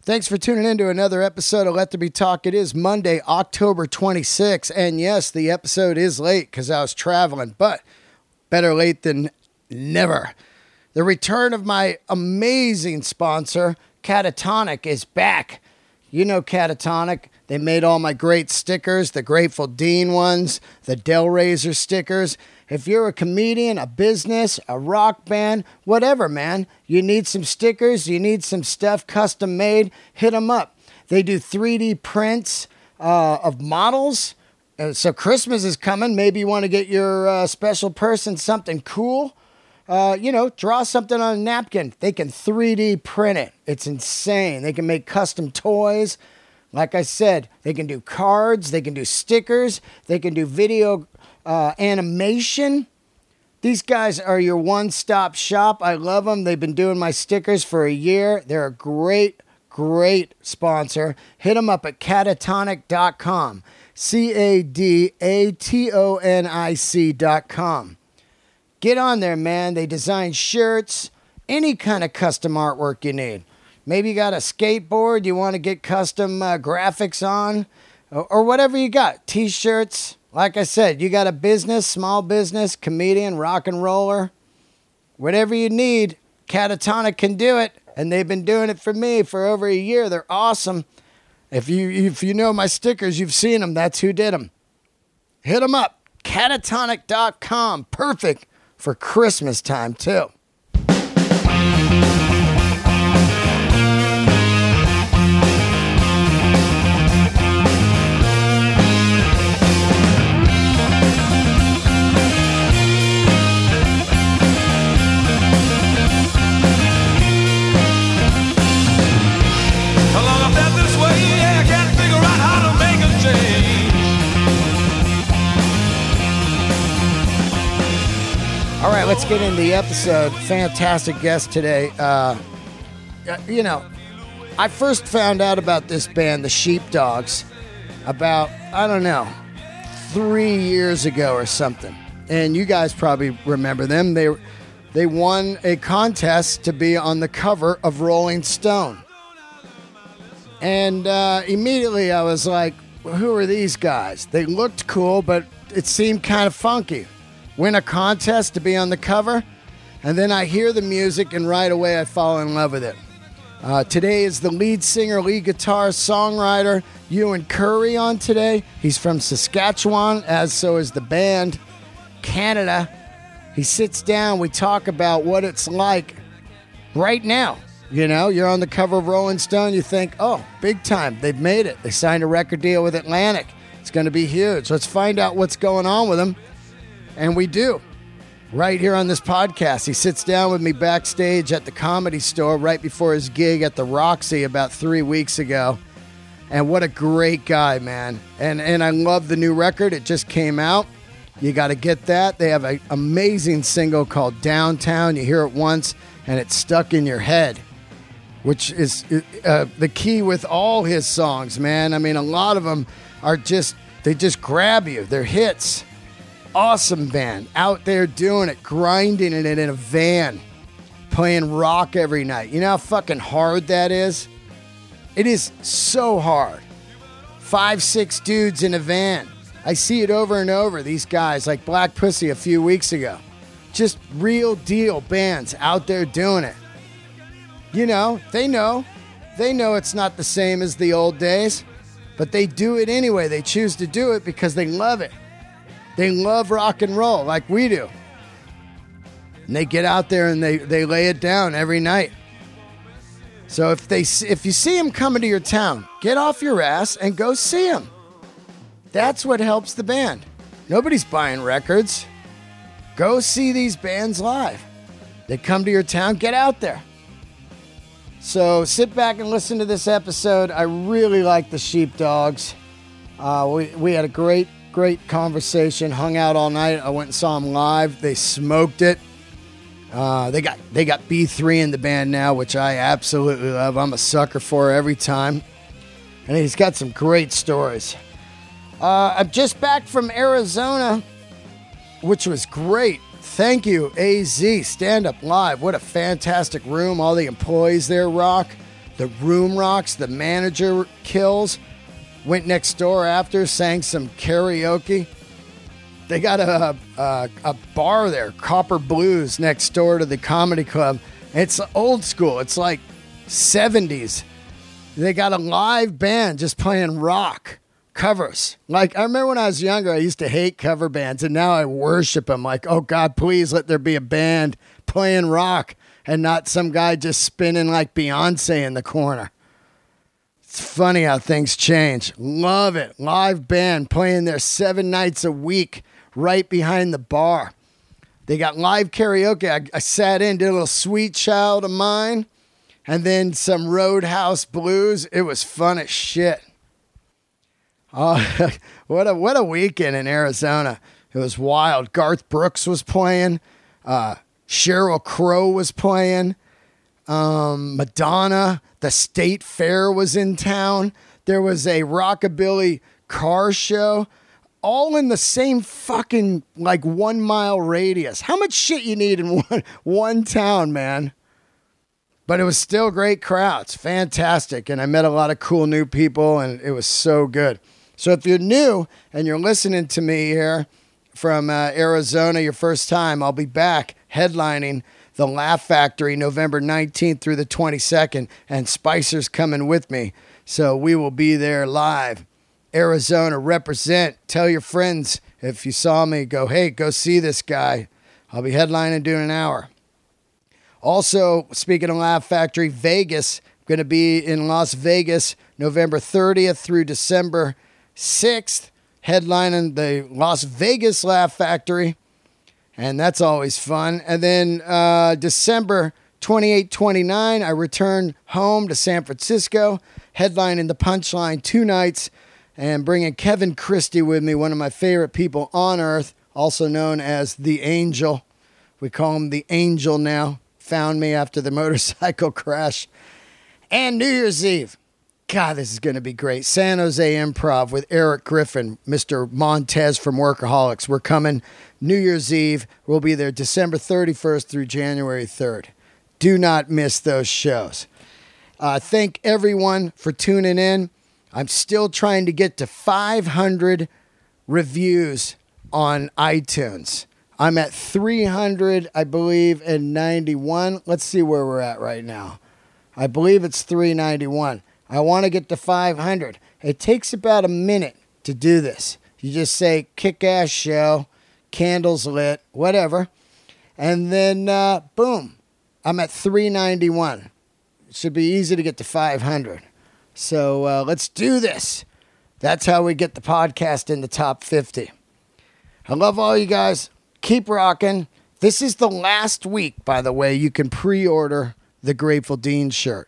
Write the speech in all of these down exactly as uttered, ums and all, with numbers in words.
Thanks for tuning in to another episode of Let There Be Talk. It is Monday, October twenty-sixth, and yes, the episode is late because I was traveling, but better late than never. The return of my amazing sponsor, Catatonic, is back. You know Catatonic. They made all my great stickers, the Grateful Dean ones, the Del Razor stickers. If you're a comedian, a business, a rock band, whatever, man, you need some stickers, you need some stuff custom made, hit them up. They do three D prints uh, of models. Uh, so Christmas is coming. Maybe you want to get your uh, special person something cool. Uh, you know, draw something on a napkin. They can three D print it. It's insane. They can make custom toys. Like I said, they can do cards. They can do stickers. They can do video uh, animation. These guys are your one-stop shop. I love them. They've been doing my stickers for a year. They're a great, great sponsor. Hit them up at catatonic dot com. C A D A T O N I C dot com. Get on there, man. They design shirts, any kind of custom artwork you need. Maybe you got a skateboard you want to get custom uh, graphics on, or, or whatever you got. T-shirts. Like I said, you got a business, small business, comedian, rock and roller. Whatever you need, Catatonic can do it. And they've been doing it for me for over a year. They're awesome. If you if you know my stickers, you've seen them. That's who did them. Hit them up. catatonic dot com. Perfect for Christmas time, too. All right, let's get into the episode. Fantastic guest today. Uh, you know, I first found out about this band, the Sheepdogs, about, I don't know, three years ago or something. And you guys probably remember them. They they won a contest to be on the cover of Rolling Stone. And uh, immediately I was like, well, who are these guys? They looked cool, but it seemed kind of funky. Win a contest to be on the cover, and then I hear the music, and right away I fall in love with it. Uh, today is the lead singer, lead guitar, songwriter, Ewan Curry on today. He's from Saskatchewan, as so is the band, Canada. He sits down, we talk about what it's like right now. You know, you're on the cover of Rolling Stone, you think, oh, big time, they've made it. They signed a record deal with Atlantic. It's going to be huge. Let's find out what's going on with them. And we do, right here on this podcast. He sits down with me backstage at the Comedy Store right before his gig at the Roxy about three weeks ago. And what a great guy, man. And and I love the new record. It just came out. You got to get that. They have an amazing single called Downtown. You hear it once, and it's stuck in your head, which is uh, the key with all his songs, man. I mean, a lot of them are just, they just grab you. They're hits. Awesome band, out there doing it, grinding it in a van, playing rock every night. You know how fucking hard that is? It is so hard. Five, six dudes in a van. I see it over and over, these guys, like Black Pussy a few weeks ago. Just real deal bands out there doing it. You know, they know. They know it's not the same as the old days, but they do it anyway. They choose to do it because they love it. They love rock and roll like we do. And they get out there and they, they lay it down every night. So if they if you see them coming to your town, get off your ass and go see them. That's what helps the band. Nobody's buying records. Go see these bands live. They come to your town, get out there. So sit back and listen to this episode. I really like the Sheepdogs. Uh, we, we had a great Great conversation, hung out all night. I went and saw them live. They smoked it. Uh, they got they got B three in the band now, which I absolutely love. I'm a sucker for every time. And he's got some great stories. Uh, I'm just back from Arizona, which was great. Thank you, A Z, Stand Up Live. What a fantastic room. All the employees there rock. The Room Rocks, the manager Kills, went next door after, sang some karaoke. They got a, a a bar there, Copper Blues, next door to the comedy club. It's old school. It's like seventies. They got a live band just playing rock covers. Like, I remember when I was younger, I used to hate cover bands, and now I worship them. Like, oh, God, please let there be a band playing rock and not some guy just spinning like Beyonce in the corner. It's funny how things change. Love it. Live band playing there seven nights a week right behind the bar. They got live karaoke. I, I sat in, did a little Sweet Child of Mine, and then some Roadhouse Blues. It was fun as shit. Oh, what a what a weekend in Arizona. It was wild. Garth Brooks was playing. Uh, Sheryl Crow was playing. Um, Madonna. The State Fair was in town. There was a rockabilly car show. All in the same fucking, like, one mile radius. How much shit you need in one, one town, man? But it was still great crowds. Fantastic. And I met a lot of cool new people, and it was so good. So if you're new and you're listening to me here from uh, Arizona your first time, I'll be back headlining the Laugh Factory November nineteenth through the twenty-second, and Spicer's coming with me. So we will be there live. Arizona, represent. Tell your friends if you saw me, go, hey, go see this guy. I'll be headlining doing an hour. Also, speaking of Laugh Factory, Vegas, I'm going to be in Las Vegas November thirtieth through December sixth, headlining the Las Vegas Laugh Factory, and that's always fun. And then uh, December twenty-eighth, twenty-ninth, I return home to San Francisco, headlining the Punchline two nights, and bringing Kevin Christie with me, one of my favorite people on earth, also known as the Angel. We call him the Angel now. Found me after the motorcycle crash. And New Year's Eve. God, this is going to be great. San Jose Improv with Eric Griffin, Mister Montez from Workaholics. We're coming New Year's Eve. We'll be there December thirty-first through January third. Do not miss those shows. Uh, thank everyone for tuning in. I'm still trying to get to five hundred reviews on iTunes. I'm at three hundred, I believe, and ninety-one. Let's see where we're at right now. I believe it's three ninety-one. I want to get to five hundred. It takes about a minute to do this. You just say, kick-ass show, candles lit, whatever. And then, uh, boom, I'm at three ninety-one. It should be easy to get to five hundred. So uh, let's do this. That's how we get the podcast in the top fifty. I love all you guys. Keep rocking. This is the last week, by the way, you can pre-order the Grateful Dean shirt.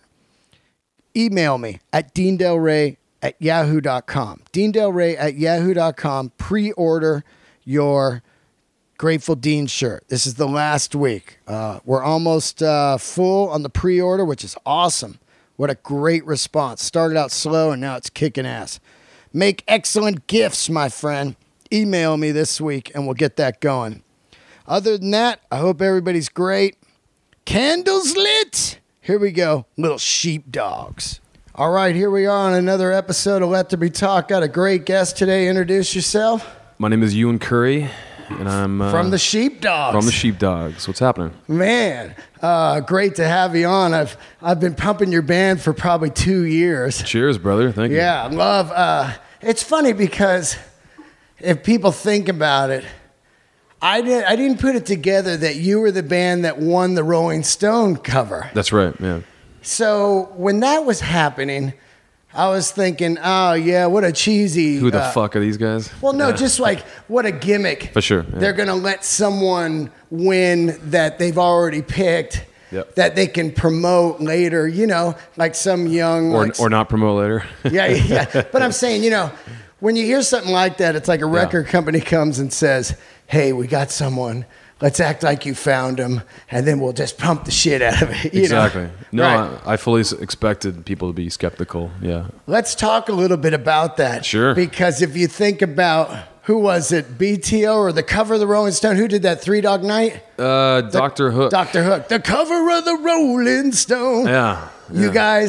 Email me at deandelray at yahoo dot com. deandelray at yahoo dot com. Pre-order your Grateful Dean shirt. This is the last week. Uh, we're almost uh, full on the pre-order, which is awesome. What a great response. Started out slow, and now it's kicking ass. Make excellent gifts, my friend. Email me this week, and we'll get that going. Other than that, I hope everybody's great. Candles lit. Here we go. Little sheepdogs. All right, here we are on another episode of Let There Be Talk. Got a great guest today. Introduce yourself. My name is Ewan Curry, and I'm... Uh, from the Sheepdogs. From the Sheepdogs. What's happening? Man, uh, great to have you on. I've I've been pumping your band for probably two years. Cheers, brother. Thank you. Yeah, love... Uh, it's funny because if people think about it, I, did, I didn't put it together that you were the band that won the Rolling Stone cover. That's right, yeah. So when that was happening, I was thinking, oh, yeah, what a cheesy... Who the uh, fuck are these guys? Well, no, yeah. just like, what a gimmick. For sure. Yeah. They're going to let someone win that they've already picked, yep. that they can promote later, you know, like some young... Or, like, or not promote later. yeah, yeah. But I'm saying, you know, when you hear something like that, it's like a record yeah. company comes and says, hey, we got someone... Let's act like you found him, and then we'll just pump the shit out of it. You exactly. know? No, right. I, I fully expected people to be skeptical. Yeah. Let's talk a little bit about that. Sure. Because if you think about, who was it, B T O or the cover of the Rolling Stone? Who did that, Three Dog Night? Uh, Doctor Hook. Doctor Hook. The cover of the Rolling Stone. Yeah. You yeah. guys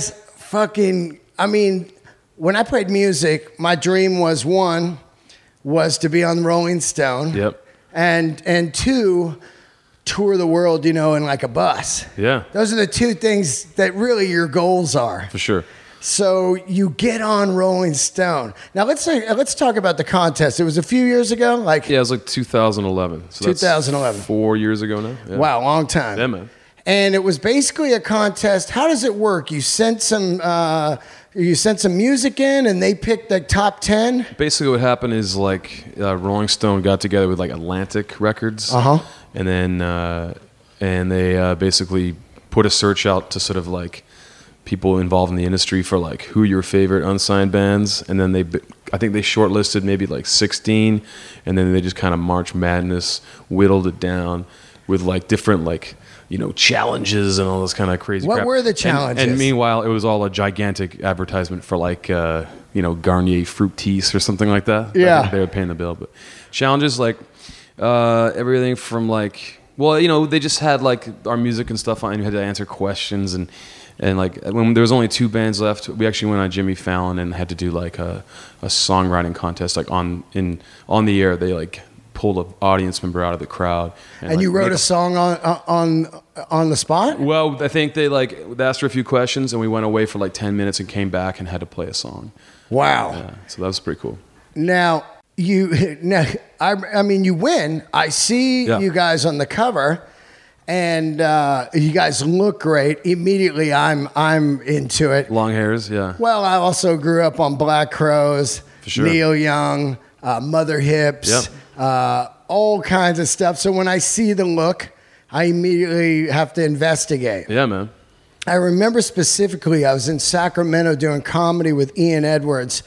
fucking, I mean, when I played music, my dream was one, was to be on Rolling Stone. Yep. And, and two, tour the world, you know, in like a bus. Yeah. Those are the two things that really your goals are. For sure. So you get on Rolling Stone. Now let's say, let's talk about the contest. It was a few years ago, like Yeah, it was like two thousand eleven. So that's twenty eleven. Four years ago now. Yeah. Wow, long time. Yeah, man. And it was basically a contest. How does it work? You sent some, uh, you sent some music in, and they picked the top ten. Basically, what happened is like uh, Rolling Stone got together with like Atlantic Records, Uh-huh. and then uh, and they uh, basically put a search out to sort of like people involved in the industry for like who your favorite unsigned bands, and then they, I think they shortlisted maybe like sixteen, and then they just kind of March Madness whittled it down with like different like, you know, challenges and all this kind of crazy What crap. were the And- challenges? And, meanwhile, it was all a gigantic advertisement for like, uh, you know, Garnier Fructis or something like that. Yeah. I think they were paying the bill. But challenges like uh, everything from like, well, you know, they just had like our music and stuff on, and you had to answer questions. And, and like when there was only two bands left, we actually went on Jimmy Fallon and had to do like a, a songwriting contest, like on in on the air. They like pulled an audience member out of the crowd. And like, you wrote made a song on on on the spot? Well, I think they like they asked her a few questions, and we went away for like ten minutes and came back and had to play a song. Wow. Yeah, so that was pretty cool. Now you now I I mean you win. I see Yeah. you guys on the cover, and uh, you guys look great. Immediately, I'm I'm into it. Long hairs, yeah. Well, I also grew up on Black Crowes, For sure. Neil Young, uh, Mother Hips, Yep. uh, all kinds of stuff. So when I see the look, I immediately have to investigate. Yeah, man. I remember specifically, I was in Sacramento doing comedy with Ian Edwards,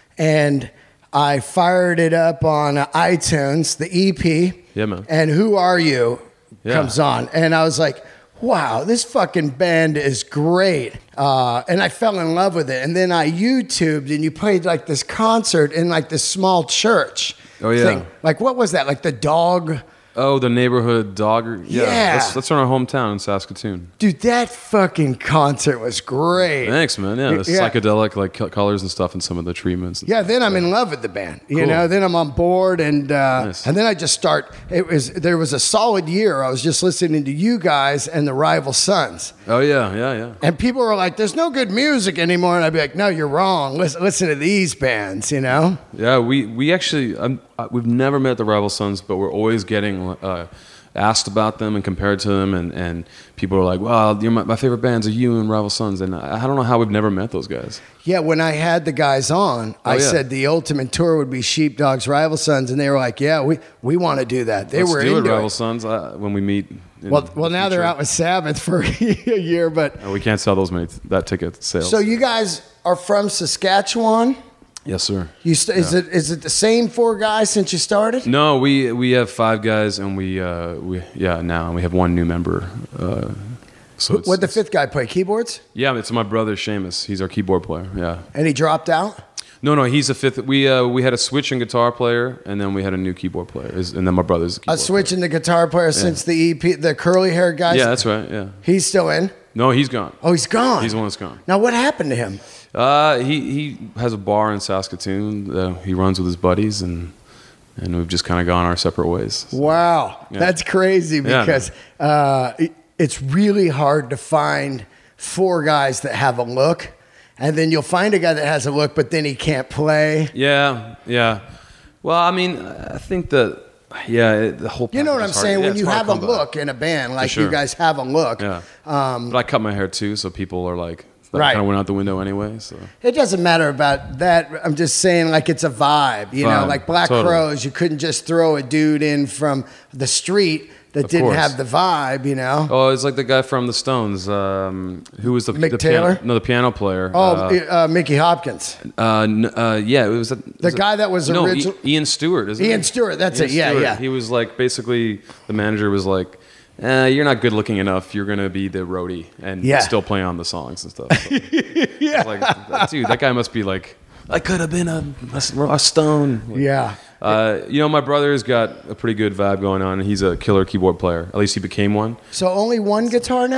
and I fired it up on uh, iTunes, the E P. Yeah, man. And Who Are You Yeah. comes on. And I was like, wow, this fucking band is great. Uh, and I fell in love with it. And then I YouTubed, and you played like this concert in like this small church. Oh, yeah. thing. Like, what was that? Like the dog... Oh, the neighborhood dogger. Yeah, Yeah. That's, that's in our hometown in Saskatoon. Dude, that fucking concert was great. Thanks, man. Yeah, the Yeah. psychedelic like co- colors and stuff, and some of the treatments. And Yeah, stuff. then I'm in love with the band. You Cool. know, then I'm on board, and uh, Nice. and then I just start. It was there was a solid year. I was just listening to you guys and the Rival Sons, Oh yeah, yeah, yeah. and people were like, "There's no good music anymore," and I'd be like, "No, you're wrong. Listen, listen to these bands." You know? Yeah, we we actually um, uh, we've never met the Rival Sons, but we're always getting uh, asked about them and compared to them, and, and people are like, "Wow, you're my, my favorite bands are you and Rival Sons," and I, I don't know how we've never met those guys. Yeah, when I had the guys on, I Oh, yeah. said the ultimate tour would be Sheepdogs, Rival Sons, and they were like, "Yeah, we we want to do that." They Let's were do it, into Rival it. Sons, uh, when we meet. in Well, the well, now they're future. out with Sabbath for a year, but Uh, we can't sell those many that ticket sales. so you guys are from Saskatchewan. yes, sir. You st- is it is it the same four guys since you started? No, we we have five guys, and we uh, we yeah now and we have one new member. Uh, so it's, What the it's- fifth guy play keyboards? Yeah, it's my brother Seamus. He's our keyboard player. Yeah. And he dropped out. No, no, he's a fifth. We uh, we had a switch in guitar player, and then we had a new keyboard player, Is- and then my brother's a A keyboard switch in the guitar player since the E P, the curly hair guy. player. Yeah, that's right. Yeah. He's still in. No, he's gone. Oh, he's gone. He's the one that's gone. Now, what happened to him? Uh, he he has a bar in Saskatoon. Uh, he runs with his buddies, and and we've just kind of gone our separate ways. Wow, Yeah. that's crazy Yeah. because uh, it- it's really hard to find four guys that have a look, and then you'll find a guy that has a look, but then he can't play. Yeah, yeah. Well, I mean, I think that yeah, it, the whole. You know what I'm package is hard. saying? Yeah, when it's you hard have to a come by. look in a band, like sure. you guys have a look, Yeah. um, But I cut my hair too, so people are like, that Right. kind of went out the window anyway. So it doesn't matter about that. I'm just saying, like, it's a vibe, you know, Vibe, like Black totally. Crowes. You couldn't just throw a dude in from the street that Of didn't course. have the vibe, you know. oh, it's like the guy from the Stones, um, who was the Mick the Taylor? Piano, no, the piano player. Oh, uh, uh, Mickey Hopkins, uh, n- uh, yeah, it was a, the guy that was no, original. I- Ian Stewart, isn't Ian it? Stewart, that's Ian it. Yeah, Stewart. yeah. He was like basically the manager was like, eh, "You're not good looking enough. You're gonna be the roadie and Yeah. still play on the songs and stuff." So, yeah, like, dude, that guy must be like, I could have been a, a, a Stone. Like, yeah. Uh, you know, my brother's got a pretty good vibe going on, and he's a killer keyboard player. At least he became one. So only one guitar now.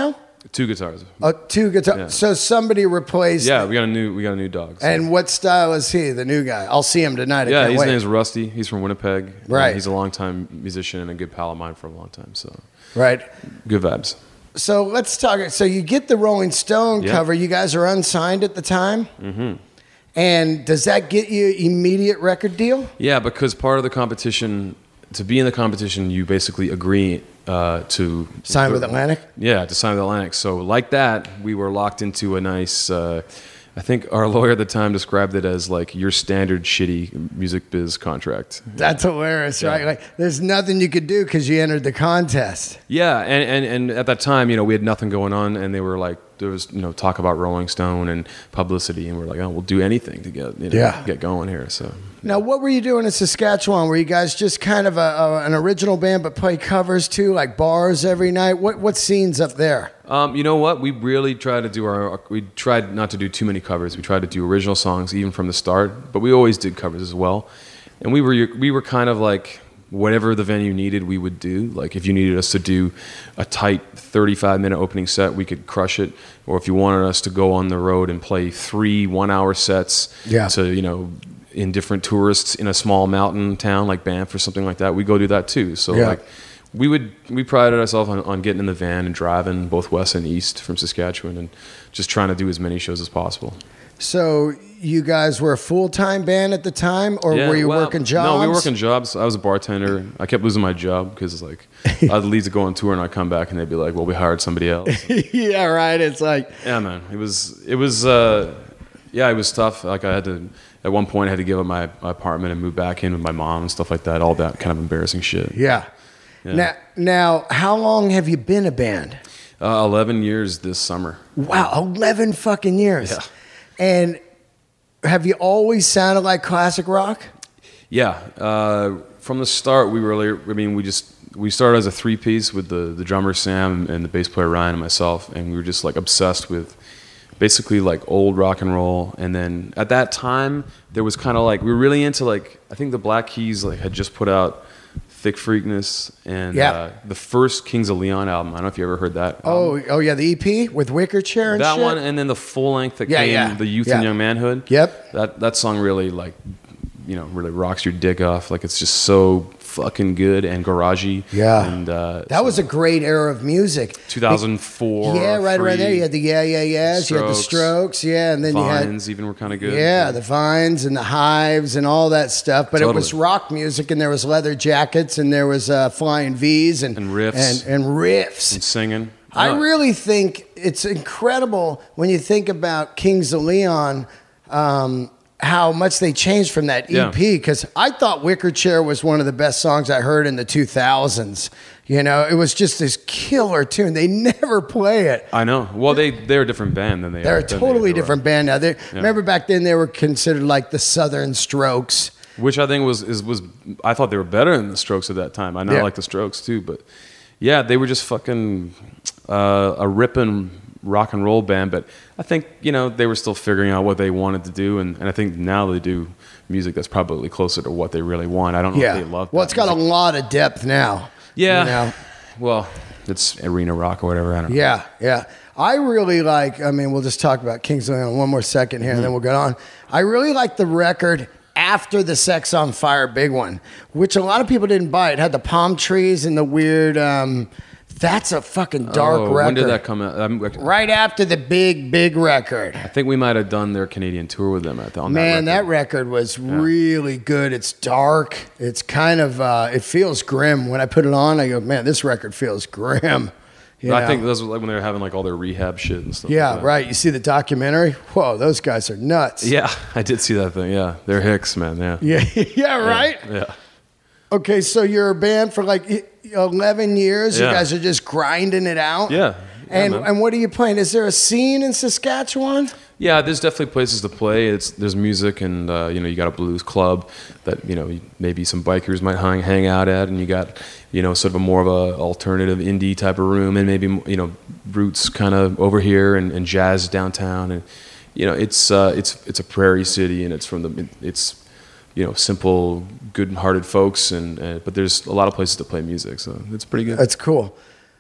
Two guitars. Oh, two guitars. Yeah. So somebody replaced. Yeah, we got a new we got a new dog. so- And what style is he? The new guy. I'll see him tonight. I yeah, can't his wait. name's Rusty. He's from Winnipeg. and Right. He's a longtime musician and a good pal of mine for a long time. So Right. good vibes. So let's talk. So you get the Rolling Stone Yeah. cover. You guys are unsigned at the time. Mm-hmm. And does that get you immediate record deal? Yeah, because part of the competition, to be in the competition, you basically agree uh, to Sign with Atlantic? Yeah, to sign with Atlantic. So like that, we were locked into a nice. Uh, I think our lawyer at the time described it as like your standard shitty music biz contract. That's hilarious, right? Like, there's nothing you could do because you entered the contest. Yeah, and, and, and at that time, you know, we had nothing going on, and they were like, there was, you know, talk about Rolling Stone and publicity, and we're like, oh, we'll do anything to get, you know, Yeah. get going here. So Now, what were you doing in Saskatchewan? Were you guys just kind of a, a, an original band but play covers too, like bars every night? What what scenes up there? Um, you know what? We really tried to do our. We tried not to do too many covers. We tried to do original songs even from the start, but we always did covers as well. And we were we were kind of like whatever the venue needed, we would do. Like if you needed us to do a tight thirty-five minute opening set, we could crush it. Or if you wanted us to go on the road and play three one hour sets Yeah. to you know in different tourists in a small mountain town like Banff or something like that, we go do that too. So Yeah. like. We would we prided ourselves on, on getting in the van and driving both west and east from Saskatchewan and just trying to do as many shows as possible. So you guys were a full-time band at the time, or Yeah, were you well, working jobs? No, we were working jobs. I was a bartender. I kept losing my job because like I'd leave to go on tour and I'd come back and they'd be like, "Well, we hired somebody else." Yeah, right. It's like, Yeah, man. It was it was uh, yeah, it was tough. Like I had to at one point I had to give up my, my apartment and move back in with my mom and stuff like that. All that kind of embarrassing shit. yeah. Yeah. Now, now, how long have you been a band? Uh, Eleven years this summer. Wow, eleven fucking years. Yeah. And have you always sounded like classic rock? Yeah, uh, from the start, we really, I mean, we just, we started as a three piece with the, the drummer Sam and the bass player Ryan and myself, and we were just like obsessed with basically like old rock and roll. And then at that time, there was kind of like, we were really into like, I think the Black Keys like had just put out Thick Freakness and Yeah. uh, the first Kings of Leon album. I don't know if you ever heard that. Oh, album. oh yeah, the E P with Wicker Chair and that shit? one, and then the full length that Yeah, came, yeah, the Youth yeah. and Young Manhood. Yep. That that song really like, you know, really rocks your dick off. Like it's just so fucking good and garagey. Yeah. And uh, That so was a great era of music. two thousand four. Yeah, right around there. You had the Yeah, Yeah, Yeahs, you had the Strokes, Strokes, yeah, and then Vines you even were kind of good. had yeah, the Vines and the Hives and all that stuff. But it was Totally. rock music, and there was leather jackets, and there was uh, flying V's and And riffs. and, and riffs. and singing. I No, really think it's incredible when you think about Kings of Leon, um, how much they changed from that E Yeah. P. Because I thought Wicker Chair was one of the best songs I heard in the two thousands. You know, it was just this killer tune. They never play it. I know. Well, they they're a different band than they They're are. a than totally they were. different band now. They, Remember back then they were considered like the Southern Strokes. Which I think was is was I thought they were better than the Strokes at that time. I now Yeah. like the Strokes too, but yeah, they were just fucking uh, a ripping rock and roll band. But I think you know they were still figuring out what they wanted to do, and, and I think now they do music that's probably closer to what they really want. I don't know Yeah. if they love. Well, that it's got a music. lot of depth now. yeah. You know? Well, it's arena rock or whatever. I don't know. Yeah, yeah. I really like, I mean, we'll just talk about Kings of Leon one more second here, and then we'll get on. I really like the record after the Sex on Fire big one, which a lot of people didn't buy. It had the palm trees and the weird, um, that's a fucking dark Oh, record. when did that come out? Um, Right after the big, big record. I think we might have done their Canadian tour with them at the, on Man, that that record was really good. It's dark. It's kind of, uh, it feels grim. When I put it on, I go, man, this record feels grim. You I know? think those were like when they were having like all their rehab shit and stuff. Yeah, like that. right. You see the documentary? Whoa, those guys are nuts. Yeah, I did see that thing. Yeah, they're Hicks, man. Yeah. Yeah, yeah, right? Yeah. Okay, so you're a band for like eleven years. You Yeah. guys are just grinding it out. Yeah. Yeah, And man. and what are you playing? Is there a scene in Saskatchewan? Yeah, there's definitely places to play. It's there's music, and uh, you know you got a blues club that you know maybe some bikers might hang hang out at, and you got you know sort of a more of a alternative indie type of room, and maybe you know roots kind of over here, and, and jazz downtown, and you know it's uh, it's it's a prairie city, and it's from the it's you know simple, good-hearted folks, and uh, but there's a lot of places to play music, so it's pretty good. That's cool.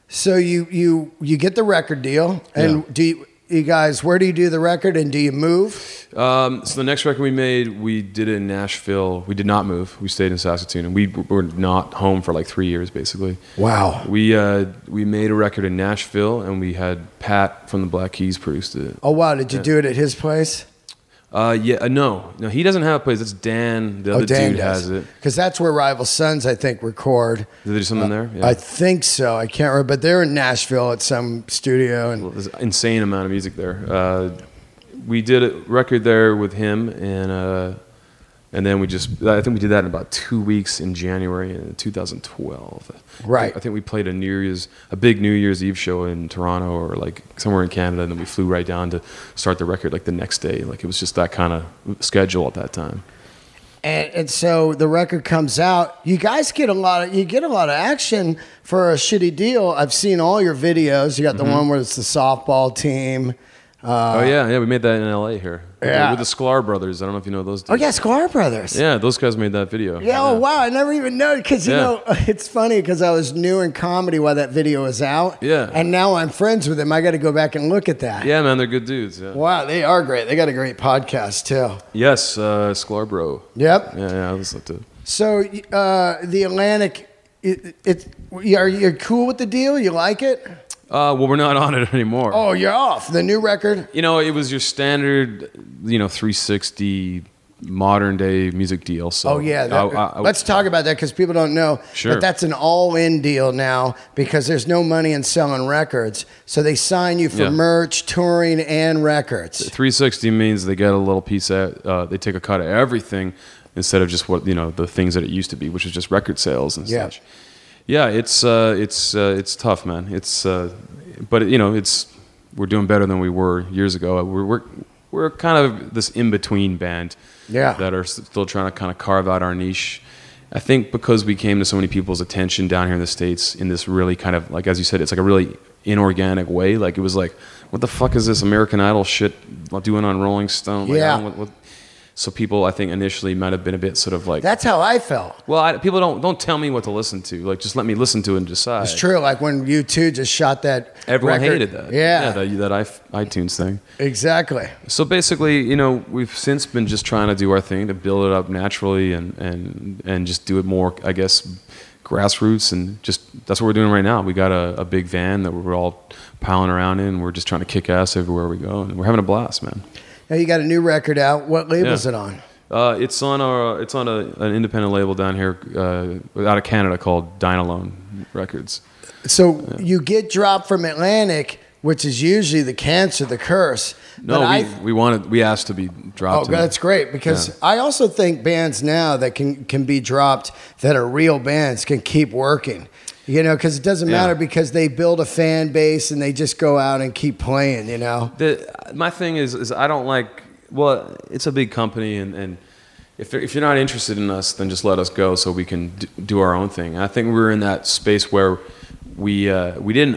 So you you you get the record deal, and Yeah. do you, you guys? Where do you do the record, and do you move? Um, so the next record we made, we did it in Nashville. We did not move. We stayed in Saskatoon, and we were not home for like three years, basically. Wow. We uh, we made a record in Nashville, and we had Pat from the Black Keys produced it. Oh wow! Did you do it at his place? Uh, yeah, uh, no, no, he doesn't have a place. It's Dan, the other oh, Dan dude does. has it. Because that's where Rival Sons, I think, record. Did they do something Uh, there? Yeah. I think so. I can't remember, but they're in Nashville at some studio, and Well, there's an insane amount of music there. Uh, we did a record there with him, and uh, and then we just I think we did that in about two weeks in January in two thousand twelve. Right. I think we played a New Year's a big New Year's Eve show in Toronto or like somewhere in Canada, and then we flew right down to start the record like the next day. Like it was just that kind of schedule at that time. And, and so the record comes out. You guys get a lot of you get a lot of action for a shitty deal. I've seen all your videos. You got the one where it's the softball team. Uh, Oh yeah, yeah, we made that in L A here. Yeah. With the Sklar brothers. I don't know if you know those dudes. Oh yeah, Sklar Brothers. Yeah, those guys made that video. Yeah, oh wow, I never even know because you Yeah. know it's funny because I was new in comedy while that video was out. Yeah. and now I'm friends with them. I got to go back and look at that. Yeah, man, they're good dudes. Yeah. Wow, they are great. They got a great podcast too. Yes, uh, Sklar bro. Yep. Yeah, yeah, I listen to. So uh, the Atlantic, it, it, are you cool with the deal? You like it? Uh, well, we're not on it anymore. Oh, you're off the new record. You know, it was your standard, you know, three sixty modern day music deal. So Oh yeah, that, I- I- I- let's talk about that because people don't know. Sure. But that's an all-in deal now because there's no money in selling records. So they sign you for Yeah. merch, touring, and records. three sixty means they get a little piece of, uh, they take a cut of everything instead of just what, you know, the things that it used to be, which is just record sales and Yeah. such. Yeah, it's uh, it's uh, it's tough, man. It's uh, but you know, it's we're doing better than we were years ago. We're we're we're kind of this in between band, Yeah. that are still trying to kind of carve out our niche. I think because we came to so many people's attention down here in the States in this really kind of like as you said, it's like a really inorganic way. Like it was like, what the fuck is this American Idol shit doing on Rolling Stone? Like, Yeah. I don't- what, what, so people, I think, initially might have been a bit sort of like, That's how I felt. well, I, people don't don't tell me what to listen to. Like, just let me listen to it and decide. It's true. Like when U two just shot that. Everyone record. hated that. Yeah, that, that i iTunes thing. exactly. So basically, you know, we've since been just trying to do our thing to build it up naturally and and and just do it more, I guess, grassroots, and just that's what we're doing right now. We got a, a big van that we're all piling around in. We're just trying to kick ass everywhere we go, and we're having a blast, man. Now you got a new record out. What label's Yeah. it on? Uh, it's on a it's on a, an independent label down here uh, out of Canada called Dynalone Records. So you get dropped from Atlantic, which is usually the cancer, the curse. No, But we, I- we wanted we asked to be dropped. Oh, in it. that's great because Yeah. I also think bands now that can can be dropped that are real bands can keep working. You know, because it doesn't Yeah. matter because they build a fan base and they just go out and keep playing. You know. The, my thing is, is I don't like. Well, it's a big company, and, and if they're- if you're not interested in us, then just let us go so we can d- do our own thing. And I think we were in that space where we uh, we didn't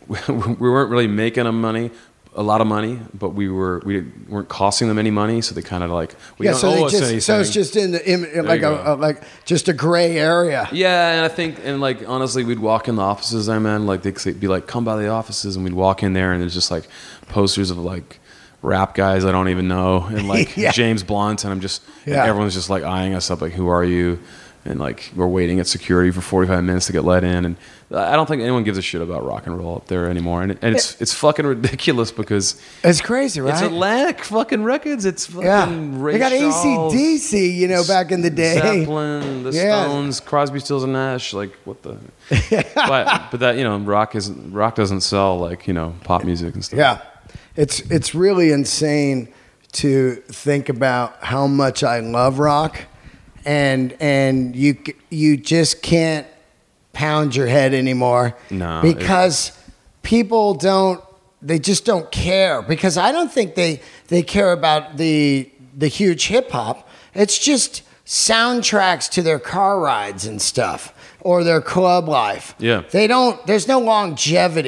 we weren't really making them money, a lot of money, but we were we weren't costing them any money, so they kind of like we yeah. don't So owe they us just anything. so it's just in the in, in like you a, go. a like just a gray area. Yeah, and I think, and like, honestly, we'd walk in the offices, I mean, like, they'd be like, come by the offices, and we'd walk in there, and there's just, like, posters of, like, rap guys I don't even know, and, like, Yeah. James Blunt, and I'm just, and Yeah. everyone's just, like, eyeing us up, like, who are you? And, like, we're waiting at security for forty-five minutes to get let in, and I don't think anyone gives a shit about rock and roll up there anymore, and, and it's it's fucking ridiculous because It's crazy, right? it's Atlantic fucking Records, it's fucking yeah. Ray They got A C Charles, D C, you know, back in the day. Zeppelin, the Yeah. Stones, Crosby, Stills and Nash. Like what the? but but that you know, rock isn't rock doesn't sell like you know pop music and stuff. Yeah, it's it's really insane to think about how much I love rock, and and you c- you just can't pound your head anymore. No, because people don't. They just don't care because I don't think they they care about the the huge hip hop. It's just soundtracks to their car rides and stuff or their club life. Yeah. They don't. There's no longevity.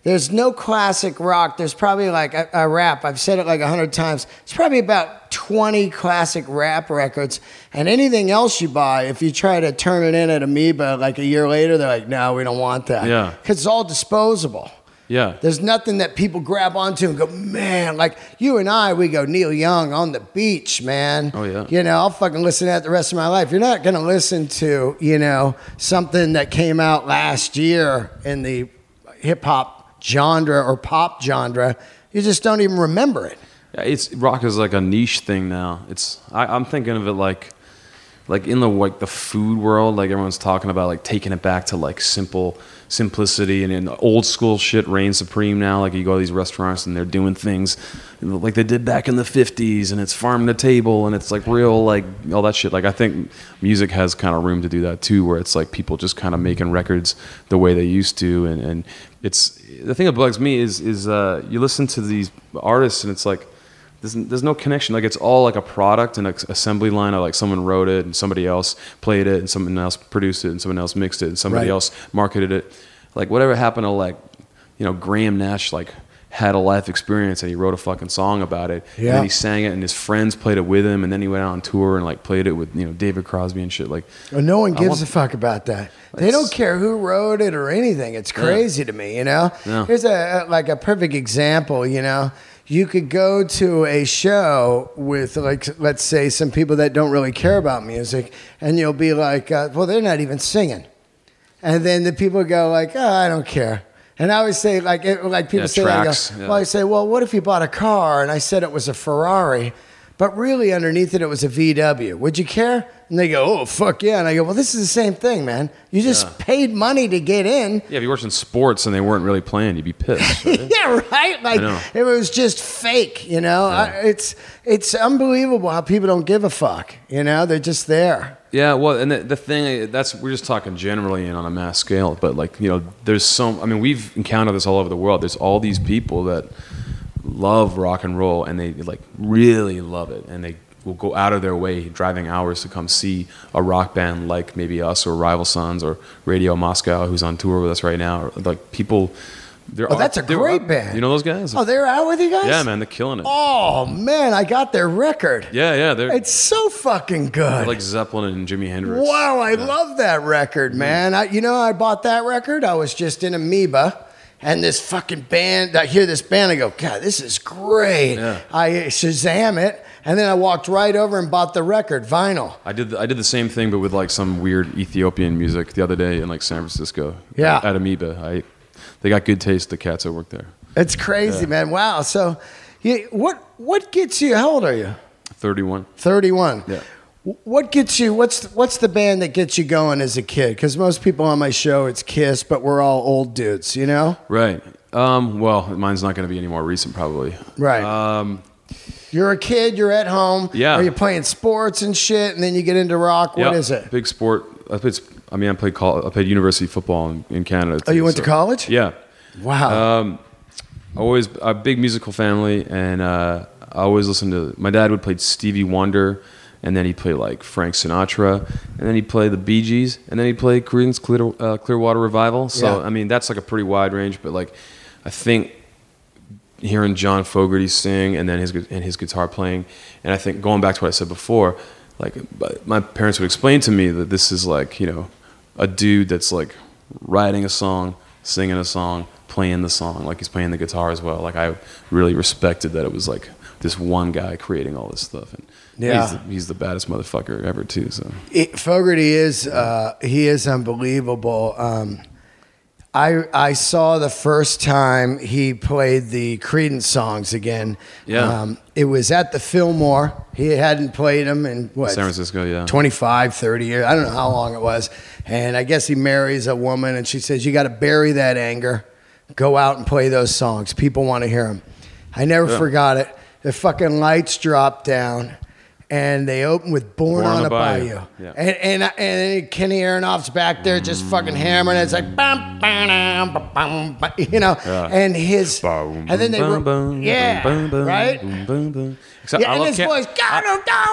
There's no classic rock. There's probably like a, a rap. I've said it like a hundred times. It's probably about twenty classic rap records. And anything else you buy, if you try to turn it in at Amoeba like a year later, they're like, no, we don't want that. Yeah. Because it's all disposable. Yeah. There's nothing that people grab onto and go, man, like you and I, we go Neil Young on the beach, man. Oh, yeah. You know, I'll fucking listen to that the rest of my life. You're not going to listen to, you know, something that came out last year in the hip hop genre or pop genre. You just don't even remember it. Yeah, it's rock is like a niche thing now. It's I, I'm thinking of it like like in the like the food world, like everyone's talking about like taking it back to like simple simplicity and, and old school shit reigns supreme now. Like you go to these restaurants and they're doing things like they did back in the fifties and it's farm to table and it's like real like all that shit. Like I think music has kind of room to do that too, where it's like people just kind of making records the way they used to. And, and it's the thing that bugs me is is uh, you listen to these artists and it's like There's, there's no connection. Like it's all like a product and an assembly line of like someone wrote it and somebody else played it and someone else produced it and someone else mixed it and somebody Right. else marketed it. Like whatever happened to like, you know, Graham Nash like had a life experience and he wrote a fucking song about it. Yeah. And then he sang it and his friends played it with him and then he went out on tour and like played it with, you know, David Crosby and shit. Like Well, no one I gives want- a fuck about that. They It's- don't care who wrote it or anything. It's crazy to me, you know? Yeah. Here's a like a perfect example, you know? You could go to a show with, like, let's say, some people that don't really care about music, and you'll be like, uh, well, they're not even singing. And then the people go like, oh, I don't care. And I always say, like, it, like people Yeah, say, tracks, I go, yeah. well, I say, well, what if you bought a car? And I said it was a Ferrari, but really underneath it, it was a V W. Would you care? And they go, oh, fuck yeah. And I go, well, this is the same thing, man. You just Yeah. paid money to get in. yeah, if you watched in sports and they weren't really playing, you'd be pissed. Right? Yeah, right. Like know. it was just fake, you know. I, it's it's unbelievable how people don't give a fuck. You know, they're just there. Yeah, well, and the, the thing that's we're just talking generally and on a mass scale, but like you know, there's some. I mean, we've encountered this all over the world. There's all these people that love rock and roll, and they like really love it, and they will go out of their way, driving hours to come see a rock band like maybe us or Rival Sons or Radio Moscow, who's on tour with us right now. Or, like people. There Oh, are- that's a there great are- band. You know those guys? Oh, they're out with you guys? yeah, man, they're killing it. Oh man, I got their record. Yeah, yeah, they're, It's so fucking good. they're like Zeppelin and Jimi Hendrix. Wow, I love that record, man. I, you know, I bought that record. I was just in Amoeba, and this fucking band. I hear this band. I go, God, this is great. Yeah. I Shazam it, and then I walked right over and bought the record, vinyl. I did the, I did the same thing, but with like some weird Ethiopian music the other day in like San Francisco. Yeah. At, at Amoeba, I they got good taste. The cats that work there. It's crazy, Yeah. man. Wow. So, you, what what gets you? How old are you? Thirty-one. thirty-one. Yeah. What gets you? What's what's the band that gets you going as a kid? Because most people on my show, it's Kiss, but we're all old dudes, you know? Right. Um, well, mine's not going to be any more recent, probably. Right. Um, You're a kid. You're at home. Yeah. Are you playing sports and shit, and then you get into rock? What yeah, is it? Big sport. I played. sp- I mean, I played. Col- I played university football in, in Canada. Oh, you too, went so- to college? Yeah. Wow. Um, always a big musical family, and uh, I always listened to. My dad would play Stevie Wonder, and then he'd play like Frank Sinatra, and then he'd play the Bee Gees, and then he'd play Creedence Clear, uh, Clearwater Revival. So Yeah. I mean, that's like a pretty wide range. But like, I think hearing John Fogerty sing, and then his gu- and his guitar playing, and I think going back to what I said before, like but my parents would explain to me that this is like you know a dude that's like writing a song, singing a song, playing the song, like he's playing the guitar as well. Like I really respected that it was like this one guy creating all this stuff, and Yeah. he's the, he's the baddest motherfucker ever too. So It- Fogerty is uh, he is unbelievable. Um, I I saw the first time he played the Creedence songs again. Yeah. Um, it was at the Fillmore. He hadn't played them in what San Francisco, yeah. twenty-five, thirty years. I don't know how long it was. And I guess he marries a woman, and she says, you got to bury that anger. Go out and play those songs. People want to hear them. I never Yeah. forgot it. The fucking lights dropped down, and they opened with Born, on a Bayou. Yeah. And, and, and then Kenny Aronoff's back there just fucking hammering it. It's like, bum, bum, bum, bum, bum, you know, Yeah. and his, Boom, and then they, boom, were, boom, yeah, boom, boom, right? boom, boom, boom. Except Yeah, I and love his Ken- voice, I- down, down, down,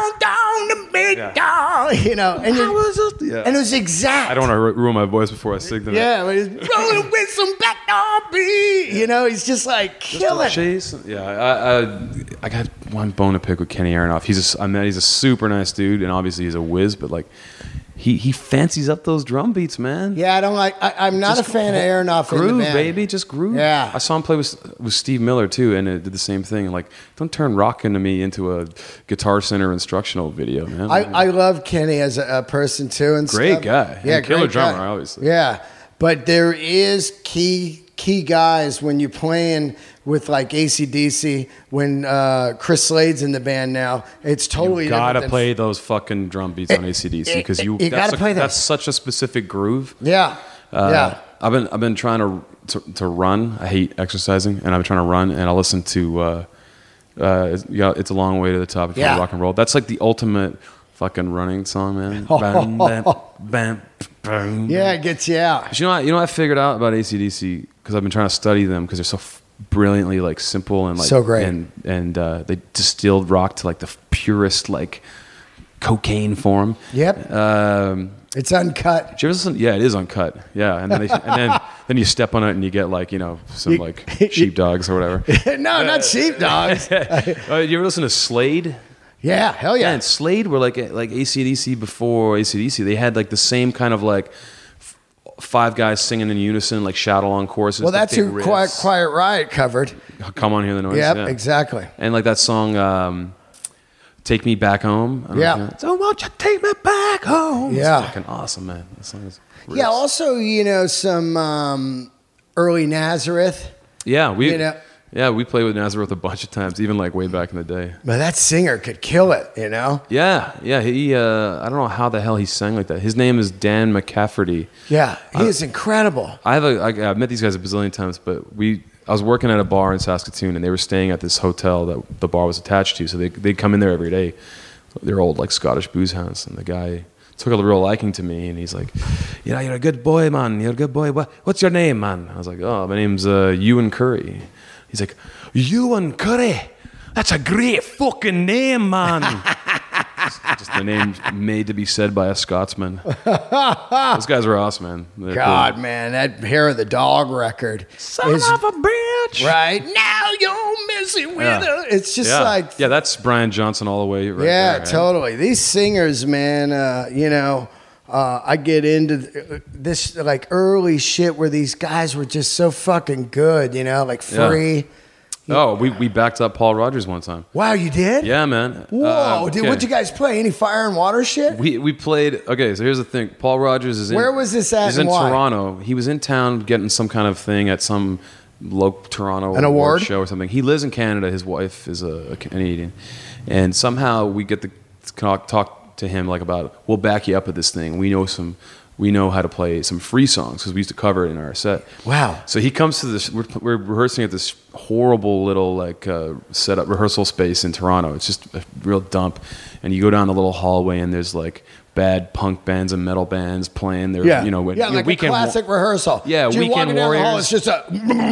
on the big Yeah. dog, you know, and, I you- was just- yeah. and it was exact. I don't want to ruin my voice before I sing to that. Yeah, but he's rolling with some backdoor beat. You know, he's just like killing. it. Chase. Yeah, I, I I got one bone to pick with Kenny Aronoff. He's a, I mean, he's a super nice dude, and obviously he's a whiz. But like, he he fancies up those drum beats, man. Yeah, I don't like. I, I'm not Just a fan of Aronoff in the Groove, band. baby, just groove. Yeah. I saw him play with with Steve Miller too, and it did the same thing. Like, don't turn rock into me into a Guitar Center instructional video, man. I, I love Kenny as a, a person too, and Great stuff. guy. Yeah, And killer great drummer, guy. obviously. Yeah, but there is key key guys when you're playing with like A C D C. When uh, Chris Slade's in the band now, it's totally you gotta different than- play those fucking drum beats on A C D C because you, you that's gotta a- play them. That's such a specific groove. Yeah, Uh, yeah. I've been I've been trying to, to to run. I hate exercising, and I've been trying to run, and I listen to uh, uh, it's, yeah, it's a long way to the top if you Yeah. want rock and roll. That's like the ultimate fucking running song, man. Bam, bam, bam, bam. Yeah, it gets you out. But you know, what, you know, what I figured out about A C D C because I've been trying to study them because they're so f- brilliantly like simple and like So great. and and uh, they distilled rock to like the purest like cocaine form. Yep. Um, It's uncut. did you ever listen? Yeah, it is uncut. Yeah, and then they, and then then you step on it and you get like you know some You- like sheepdogs or whatever. No, not sheepdogs. uh, you ever listen to Slade? Yeah, hell Yeah, yeah. and Slade were like like A C D C before A C D C. They had like the same kind of like f- five guys singing in unison, like shout along choruses. Well, the that's big who Quiet, riffs. Quiet Riot covered. Come on, hear the noise. Yep, yeah. exactly. And like that song, um, "Take Me Back Home." I don't know Yeah. if you know. So won't you take me back home? Yeah. It's fucking awesome, man. That song is. Yeah, rips. also, you know, some um, early Nazareth. Yeah, we You know- yeah we played with Nazareth a bunch of times, even like way back in the day. But that singer could kill it, you know? Yeah, yeah. He uh, I don't know how the hell he sang like that. His name is Dan McCafferty. Yeah, Uh, he is incredible. I have a I, I've met these guys a bazillion times, but we I was working at a bar in Saskatoon, and they were staying at this hotel that the bar was attached to. So they they'd come in there every day. They're old like Scottish booze hounds, and the guy took a real liking to me, and he's like, "Yeah, you're a good boy, man. You're a good boy. What, what's your name, man?" I was like, "Oh, my name's uh, Ewan Curry." He's like, "Ewan Curry? That's a great fucking name, man." just, just the name made to be said by a Scotsman. Those guys are awesome, man. They're God, cool. man, that Hair of the Dog record. Son is- of a bitch. Right now you're messing with Yeah. her. It's just Yeah. like, yeah, that's Brian Johnson all the way right yeah, there. man. totally. These singers, man, uh, you know, uh, I get into th- this like early shit where these guys were just so fucking good, you know, like Yeah. Free. Oh, we, we backed up Paul Rogers one time. Wow, you did? Yeah, man. Whoa, Uh, dude, okay. what'd you guys play? Any Fire and Water shit? We we played. Okay, so here's the thing. Paul Rogers is in. Where was this at He's and in why? Toronto. He was in town getting some kind of thing at some local Toronto An award? show or something. He lives in Canada. His wife is a, a Canadian, and somehow we get to talk, talk to him like about we'll back you up at this thing. We know some. We know how to play some free songs because we used to cover it in our set. Wow. So he comes to this. We're, we're rehearsing at this horrible little like uh, setup rehearsal space in Toronto. It's just a real dump, and you go down the little hallway and there's like bad punk bands and metal bands playing their Yeah, you know when, yeah, you know, like weekend a classic rehearsal. Yeah, Dude, Weekend walking down the hall, Warriors. it's just a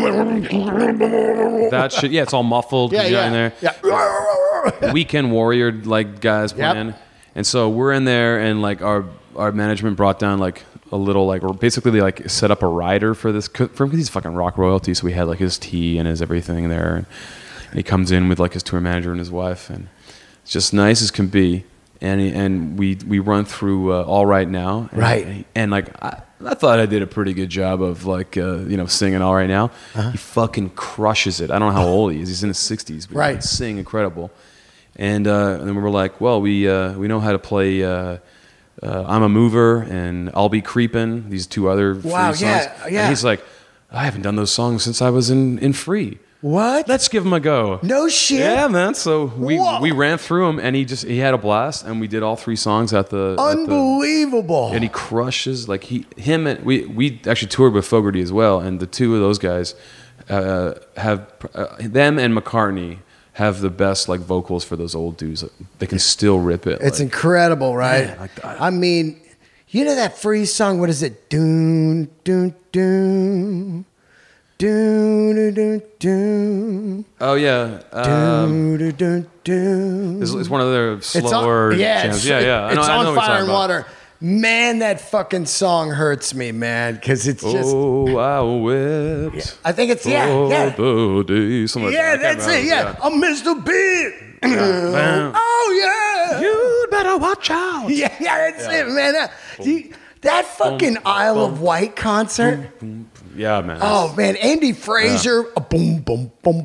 that shit. Yeah, it's all muffled. yeah, 'cause you're yeah, in there. yeah. Weekend Warrior like guys Yep. playing, and so we're in there, and like our our management brought down like a little like or basically they, like set up a rider for this from these fucking rock royalty. So we had like his tea and his everything there, and he comes in with like his tour manager and his wife, and it's just nice as can be. And he, and we we run through uh, All Right Now, and, Right. And like I, I thought I did a pretty good job of like uh, you know singing All Right Now. Uh-huh. He fucking crushes it. I don't know how old he is. He's in his sixties, but he Right. can sing incredible. And uh, and then we were like, well, we uh, we know how to play. Uh, uh, I'm a Mover and I'll Be Creepin'. These two other free Wow, songs. yeah, yeah. And he's like, I haven't done those songs since I was in in Free. What? Let's give him a go. No shit. Yeah, man. So we Whoa. we ran through them, and he just he had a blast, and we did all three songs at the. at the- Unbelievable. and he crushes like he him and we we actually toured with Fogerty as well, and the two of those guys uh, have uh, them and McCartney have the best like vocals for those old dudes. They can still rip it. It's like, incredible, right? Yeah, like that. I mean, you know that Free song? What is it? Doon, doon, doon. Do do do do. Oh yeah. Um, do do do. it's, it's one of their It's on- slower yeah, chants. it's, Yeah, yeah. I It's know, I know on what you're Fire talking and about. Water. Man, that fucking song hurts me, man, because it's just. Oh, I wept. I think it's yeah, for yeah, the day. Something like yeah. that. I can't That's it. remember. Yeah, I'm Mister Big. Bam. Oh yeah. You'd better watch out. Yeah, yeah, that's it, man. That, you- that fucking Isle of Wight concert. Yeah, man. Oh man, Andy Fraser. a Boom, boom, boom,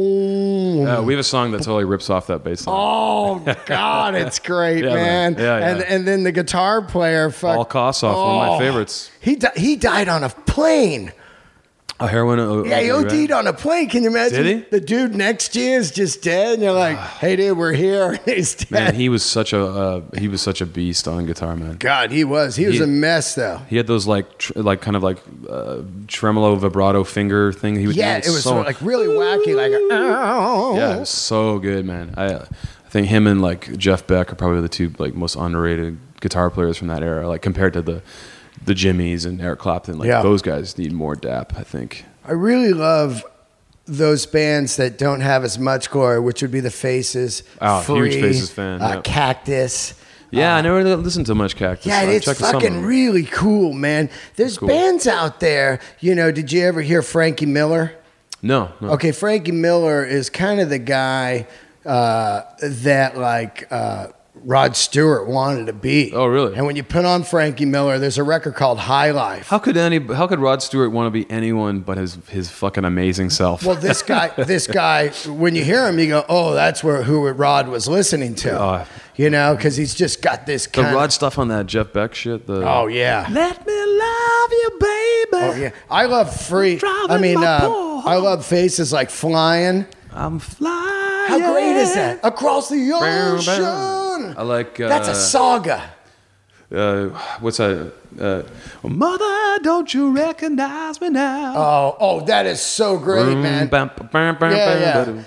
boom. Uh, we have a song that totally rips off that bass line. Oh God, it's great, Yeah, man. man. Yeah, yeah. And and then the guitar player, fuck, Paul Kossoff, one of my Oh. favorites. He di- he died on a plane. A heroin. Uh, Yeah, he uh, OD'd on a plane. Can you imagine? Did he? The dude next to you is just dead, and you're like, "Hey, dude, we're here." He's dead. Man, he was such a uh, he was such a beast on guitar, man. God, he was. He was He- a mess, though. He had those like tr- like kind of like uh, tremolo vibrato finger thing. He would Yeah, do. it was so, sort of like really wacky, like. Oh. yeah, it was so good, man. I I think him and like Jeff Beck are probably the two like most underrated guitar players from that era. Like compared to the the Jimmys and Eric Clapton, like Yeah. those guys need more dap, I think. I really love those bands that don't have as much glory, which would be the Faces. Oh, huge Free, Faces fan, Uh, yep. Cactus. Yeah, I never really listened to much Cactus. Yeah, I it's checked some of fucking them. really cool, man. There's Cool. bands out there. You know, did you ever hear Frankie Miller? No, no. Okay, Frankie Miller is kind of the guy uh, that like uh, Rod Stewart wanted to be. Oh, really? And when you put on Frankie Miller, there's a record called High Life. How could any? How could Rod Stewart want to be anyone but his his fucking amazing self? Well, this guy, this guy, when you hear him, you go, "Oh, that's where who Rod was listening to." Oh. You know, because he's just got this the kind. Rod stuff on that Jeff Beck shit. The Oh yeah. Let me love you, baby. Oh yeah. I love free. Driving I mean, my uh, poor I love Faces like Flying. I'm flying. How great is that? Across the Bam, ocean. bam. I like. Uh, That's a saga. Uh, what's that? Uh, Mother, don't you recognize me now? Oh, oh, that is so great, man. Bam, bam, bam, Yeah, bam,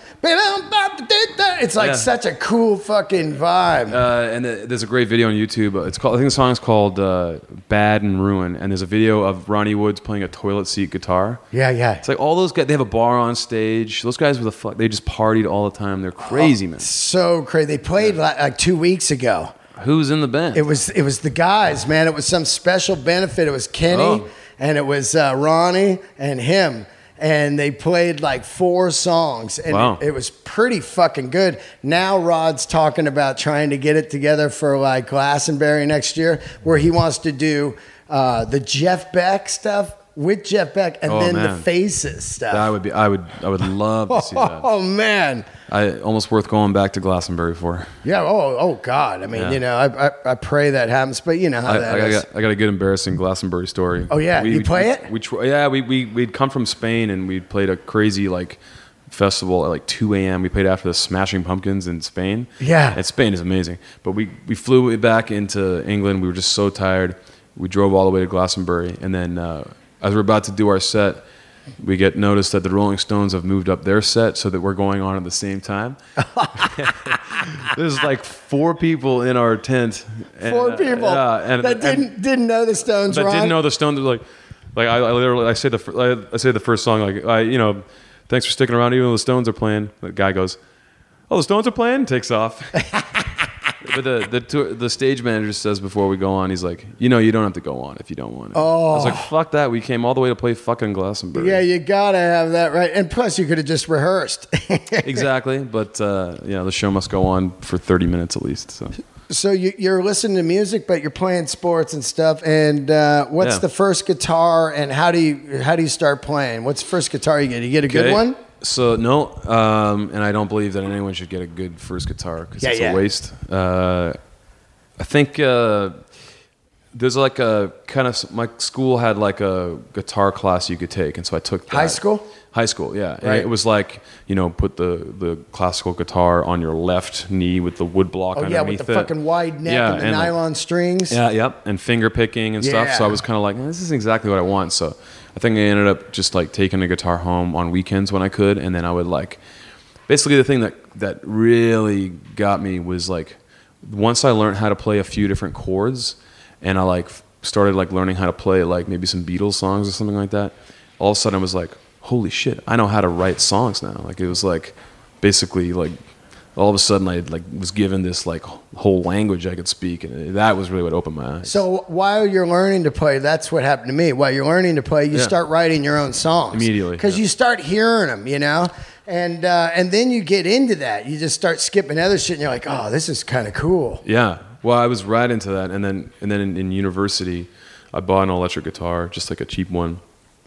yeah. It's like Yeah. such a cool fucking vibe. Uh, and th- there's a great video on YouTube. It's called. I think the song's called uh, "Bad and Ruin," and there's a video of Ronnie Woods playing a toilet seat guitar. Yeah, yeah. It's like all those guys. They have a bar on stage. Those guys were the fuck. They just partied all the time. They're crazy, man. So crazy. They played like, like two weeks ago. Who's in the band? It was it was the guys, man. It was some special benefit. It was Kenny Oh. and it was uh, Ronnie and him. And they played like four songs, and Wow. it, it was pretty fucking good. Now Rod's talking about trying to get it together for like Glastonbury next year, where he wants to do uh, the Jeff Beck stuff with Jeff Beck, and Oh, then the man. Faces stuff. That would be. I would. I would love to see that. Oh man, I almost worth going back to Glastonbury for. yeah. Oh, oh God. I mean, Yeah. you know, I, I I pray that happens, but you know how I, that I, is. got, I got a good embarrassing Glastonbury story. Oh, yeah? You play we, it? We, tr- yeah, we we we'd come from Spain and we played a crazy like festival at like two a.m. We played after the Smashing Pumpkins in Spain. Yeah. and Spain is amazing. But we we flew back into England. We were just so tired. We drove all the way to Glastonbury, and then uh, as we're about to do our set, we get noticed that the Rolling Stones have moved up their set so that we're going on at the same time. There's like four people in our tent. and, Four uh, people yeah, and, that and- didn't didn't know the Stones that were didn't on. know the Stones. Like, like I, I literally, I say the, fir- I, I say the first song, like, I, you know, thanks for sticking around, even though the Stones are playing. The guy goes, "Oh, the Stones are playing." Takes off. But the the tour, the stage manager says before we go on, he's like, "You know, you don't have to go on if you don't want to." Oh. I was like, "Fuck that! We came all the way to play fucking Glastonbury." Yeah, you gotta have that right. And plus, you could have just rehearsed. exactly. But uh, yeah, the show must go on for thirty minutes at least. So. So you, you're listening to music, but you're playing sports and stuff. And uh, what's Yeah. the first guitar? And how do you how do you start playing? What's the first guitar you get? You get a good Okay. one. So no, um, and I don't believe that anyone should get a good first guitar because Yeah, it's yeah. a waste. Uh, I think uh, there's like a kind of my school had like a guitar class you could take, and so I took that. High school? High school, yeah. And Right. it was like, you know, put the, the classical guitar on your left knee with the wood block Oh underneath yeah, with the it. fucking wide neck Yeah, and the and, like, nylon strings. Yeah, yep, and finger picking and stuff. So I Yeah. was kind of like, eh, this is exactly what I want. So I think I ended up just like taking a guitar home on weekends when I could, and then I would like, basically the thing that that really got me was like, once I learned how to play a few different chords, and I like started like learning how to play like maybe some Beatles songs or something like that. All of a sudden I was like, holy shit, I know how to write songs now. Like it was like basically like all of a sudden I like was given this like whole language I could speak, and that was really what opened my eyes. So while you're learning to play, that's what happened to me. While you're learning to play, you Yeah. start writing your own songs Immediately, because yeah. you start hearing them, you know, and uh, and then you get into that. You just start skipping other shit, and you're like, oh, this is kind of cool. Yeah. Well, I was right into that, and then and then in, in university, I bought an electric guitar, just like a cheap one,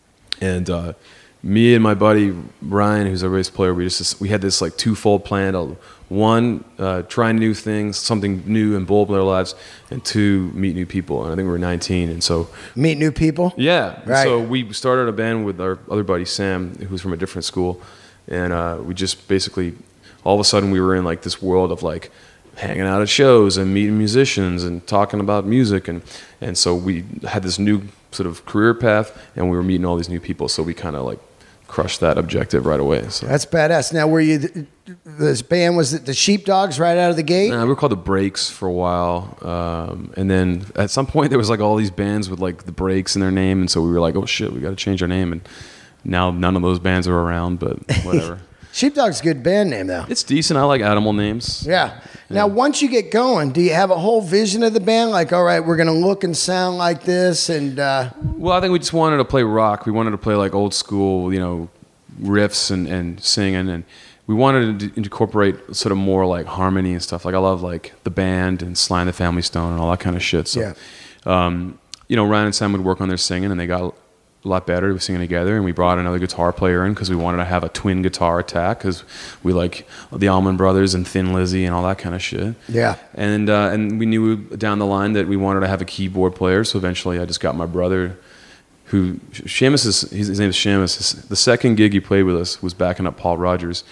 and uh, me and my buddy Ryan, who's a bass player, we just we had this like twofold plan: of one, uh, try new things, something new and bold in our lives, and two, meet new people. And I think we were nineteen, and so Meet new people. yeah. Right. So we started a band with our other buddy Sam, who's from a different school, and uh, we just basically all of a sudden we were in like this world of like hanging out at shows and meeting musicians and talking about music, and and so we had this new sort of career path, and we were meeting all these new people. So we kind of like crushed that objective right away. So. That's badass. Now, were you th- this band? Was it the Sheepdogs right out of the gate? Nah, we were called the Breaks for a while, um, and then at some point there was like all these bands with like the Breaks in their name, and so we were like, oh shit, we got to change our name. And now none of those bands are around, but whatever. Sheepdog's a good band name, though. It's decent. I like animal names. Yeah. Now, once you get going, do you have a whole vision of the band? Like, all right, we're going to look and sound like this, and uh, Well, I think we just wanted to play rock. We wanted to play like old school, you know, riffs and, and singing, and we wanted to incorporate sort of more like harmony and stuff. Like I love like the band and Sly and the Family Stone and all that kind of shit. So, Yeah. um, you know, Ryan and Sam would work on their singing, and they got a lot better. We were singing together, and we brought another guitar player in because we wanted to have a twin guitar attack because we like the Allman Brothers and Thin Lizzy and all that kind of shit. yeah. And uh, and we knew down the line that we wanted to have a keyboard player, so eventually I just got my brother, who Seamus is his, his name is Seamus. His, the second gig he played with us was backing up Paul Rogers.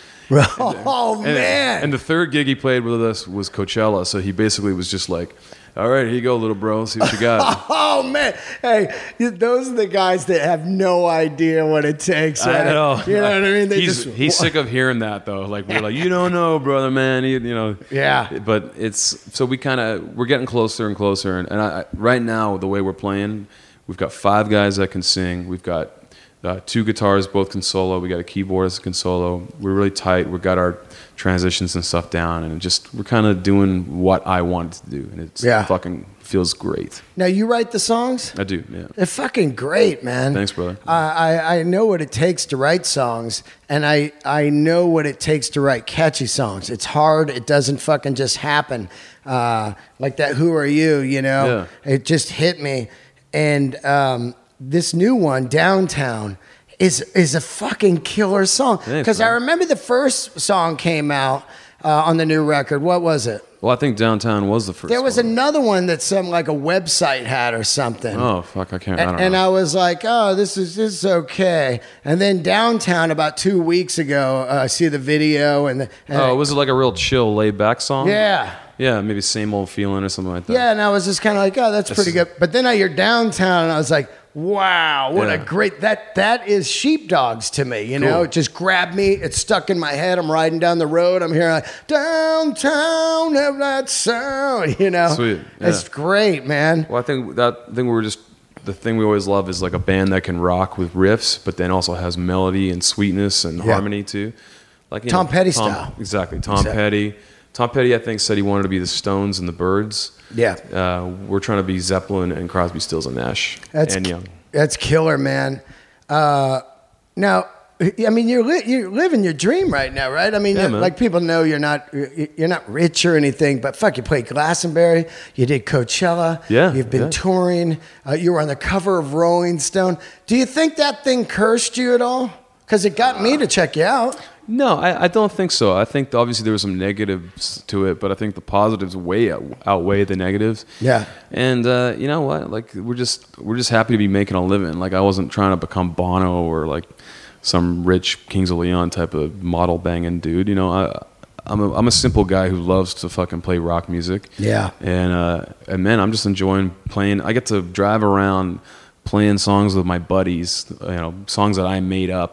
Oh, And, man. and the third gig he played with us was Coachella, so he basically was just like, all right, here you go, little bro, see what you got. Oh, man. Hey, those are the guys that have no idea what it takes. Right? I know. You know what I mean? They he's just, he's sick of hearing that though. Like we're like, you don't know, brother, man. You, you know. Yeah. But it's so we kind of we're getting closer and closer. And, and I, right now, the way we're playing, we've got five guys that can sing. We've got uh, two guitars, both can solo. We got a keyboardist that can solo. We're really tight. We've got our transitions and stuff down, and it just we're kind of doing what I wanted to do, and it's Yeah. fucking feels great. Now, you write the songs? I do, yeah. They're fucking great, man. Thanks, brother. I, I, I know what it takes to write songs, and I, I know what it takes to write catchy songs. It's hard. It doesn't fucking just happen. Uh, like that Who Are You, you know? Yeah. It just hit me. And um, this new one, Downtown, is is a fucking killer song. Thanks, Because I man. remember the first song came out uh, on the new record. What was it? Well, I think Downtown was the first. There was one. another one that some like a website had or something. Oh fuck! I can't. I And, don't and know. I was like, oh, this is this is okay. And then Downtown, about two weeks ago, uh, I see the video and, the, and Oh, was it like a real chill, laid back song? yeah, Yeah, maybe Same Old Feeling or something like that. yeah. And I was just kind of like, oh, that's pretty good. But then I hear Downtown, and I was like, wow, what a Yeah. great that that is Sheepdogs to me. You know, Cool. it just grabbed me. It's stuck in my head. I'm riding down the road. I'm hearing like Downtown, have that sound. You know, Sweet, It's yeah. great, man. Well, I think that I think we were just the thing we always love is like a band that can rock with riffs, but then also has melody and sweetness and Yeah. harmony too. Like you Tom know, Petty Tom- style. Exactly, Tom Exactly. Petty. Tom Petty, I think, said he wanted to be the Stones and the Byrds. Yeah. Uh, we're trying to be Zeppelin and Crosby, Stills and Nash That's and Young. That's killer, man. Uh, now, I mean, you're li- you're living your dream right now, right? I mean, Yeah, you're- man. like people know you're not you're not rich or anything, but fuck, you played Glastonbury, you did Coachella, Yeah, you've been yeah. touring, uh, you were on the cover of Rolling Stone. Do you think that thing cursed you at all? Because it got me to check you out. No, I, I don't think so. I think obviously there were some negatives to it, but I think the positives way out, outweigh the negatives. Yeah. And uh, you know what? Like we're just we're just happy to be making a living. Like I wasn't trying to become Bono or like some rich Kings of Leon type of model banging dude. You know, I I'm a I'm a simple guy who loves to fucking play rock music. Yeah. And uh, and man, I'm just enjoying playing. I get to drive around playing songs with my buddies. You know, songs that I made up.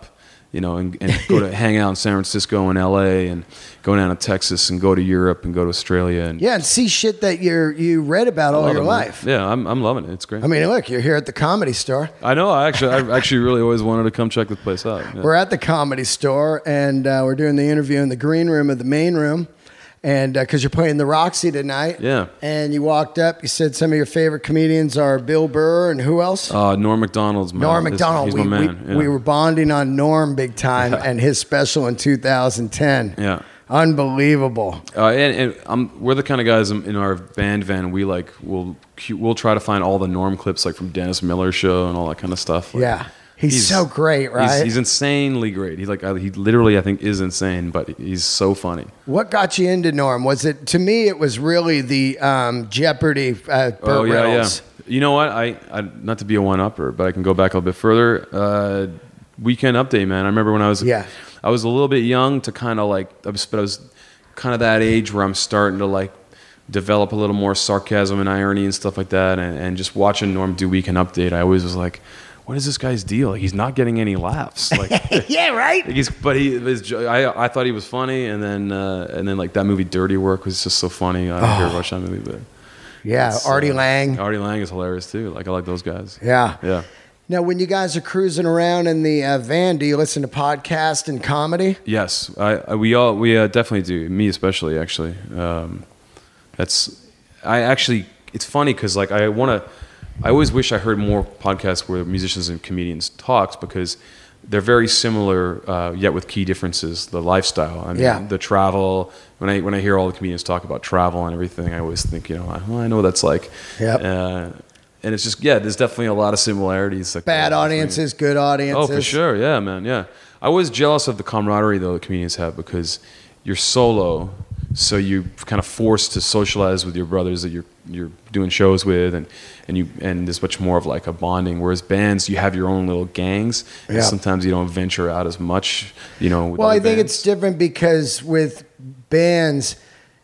you know, and, and go to hang out in San Francisco and L A and go down to Texas and go to Europe and go to Australia and Yeah, and see shit that you're you read about all love your it, man. life. Yeah, I'm I'm loving it. It's great. I mean, look, you're here at the Comedy Store. I know. I actually I actually really always wanted to come check the place out. Yeah. We're at the Comedy Store, and uh, we're doing the interview in the green room of the main room. And because uh, you're playing the Roxy tonight. Yeah. And you walked up, you said some of your favorite comedians are Bill Burr and who else? Uh, Norm Macdonald's man. Norm Macdonald. He's we, my man. We, yeah. we were bonding on Norm big time Yeah. and his special in two thousand ten. Yeah. Unbelievable. Uh, and and um, we're the kind of guys in in our band van. We like we'll we'll try to find all the Norm clips like from Dennis Miller's show and all that kind of stuff. Like, Yeah. He's, so great, right? He's, he's insanely great. He's like I- he literally I think is insane, but he's so funny. What got you into Norm? Was it, to me, it was really the um, Jeopardy uh, Burt Oh yeah, Reynolds. yeah. You know what? I, I not to be a one upper, but I can go back a little bit further. Uh, Weekend Update, man. I remember when I was Yeah. I was a little bit young to kind of like I was, but I was kind of that age where I'm starting to like develop a little more sarcasm and irony and stuff like that, and, and just watching Norm do Weekend Update, I always was like, what is this guy's deal? Like, he's not getting any laughs. Like, Yeah, right? like he's, but he, his, I, I thought he was funny, and then, uh, and then like that movie Dirty Work was just so funny. I don't Oh. care watch that movie, but Yeah, it's, Artie uh, Lang. Artie Lang is hilarious too. Like I like those guys. Yeah. Yeah. Now, when you guys are cruising around in the uh, van, do you listen to podcasts and comedy? Yes, I, I we all we uh, definitely do. Me especially, actually. Um, that's I actually. It's funny because like I want to. I always wish I heard more podcasts where musicians and comedians talked because they're very similar, uh, yet with key differences. The lifestyle, I mean, Yeah. the travel. When I when I hear all the comedians talk about travel and everything, I always think, you know, well, I know what that's like. Yep. Uh, and it's just yeah, there's definitely a lot of similarities. Like Bad uh, audiences, good audiences. Oh, for sure. Yeah, man. Yeah. I was jealous of the camaraderie, though, the comedians have because you're solo, so you're kind of forced to socialize with your brothers that you're you're doing shows with, and, and you and there's much more of like a bonding. Whereas bands, you have your own little gangs, and Yeah. sometimes you don't venture out as much, you know. With Well, I other think bands. it's different because with bands,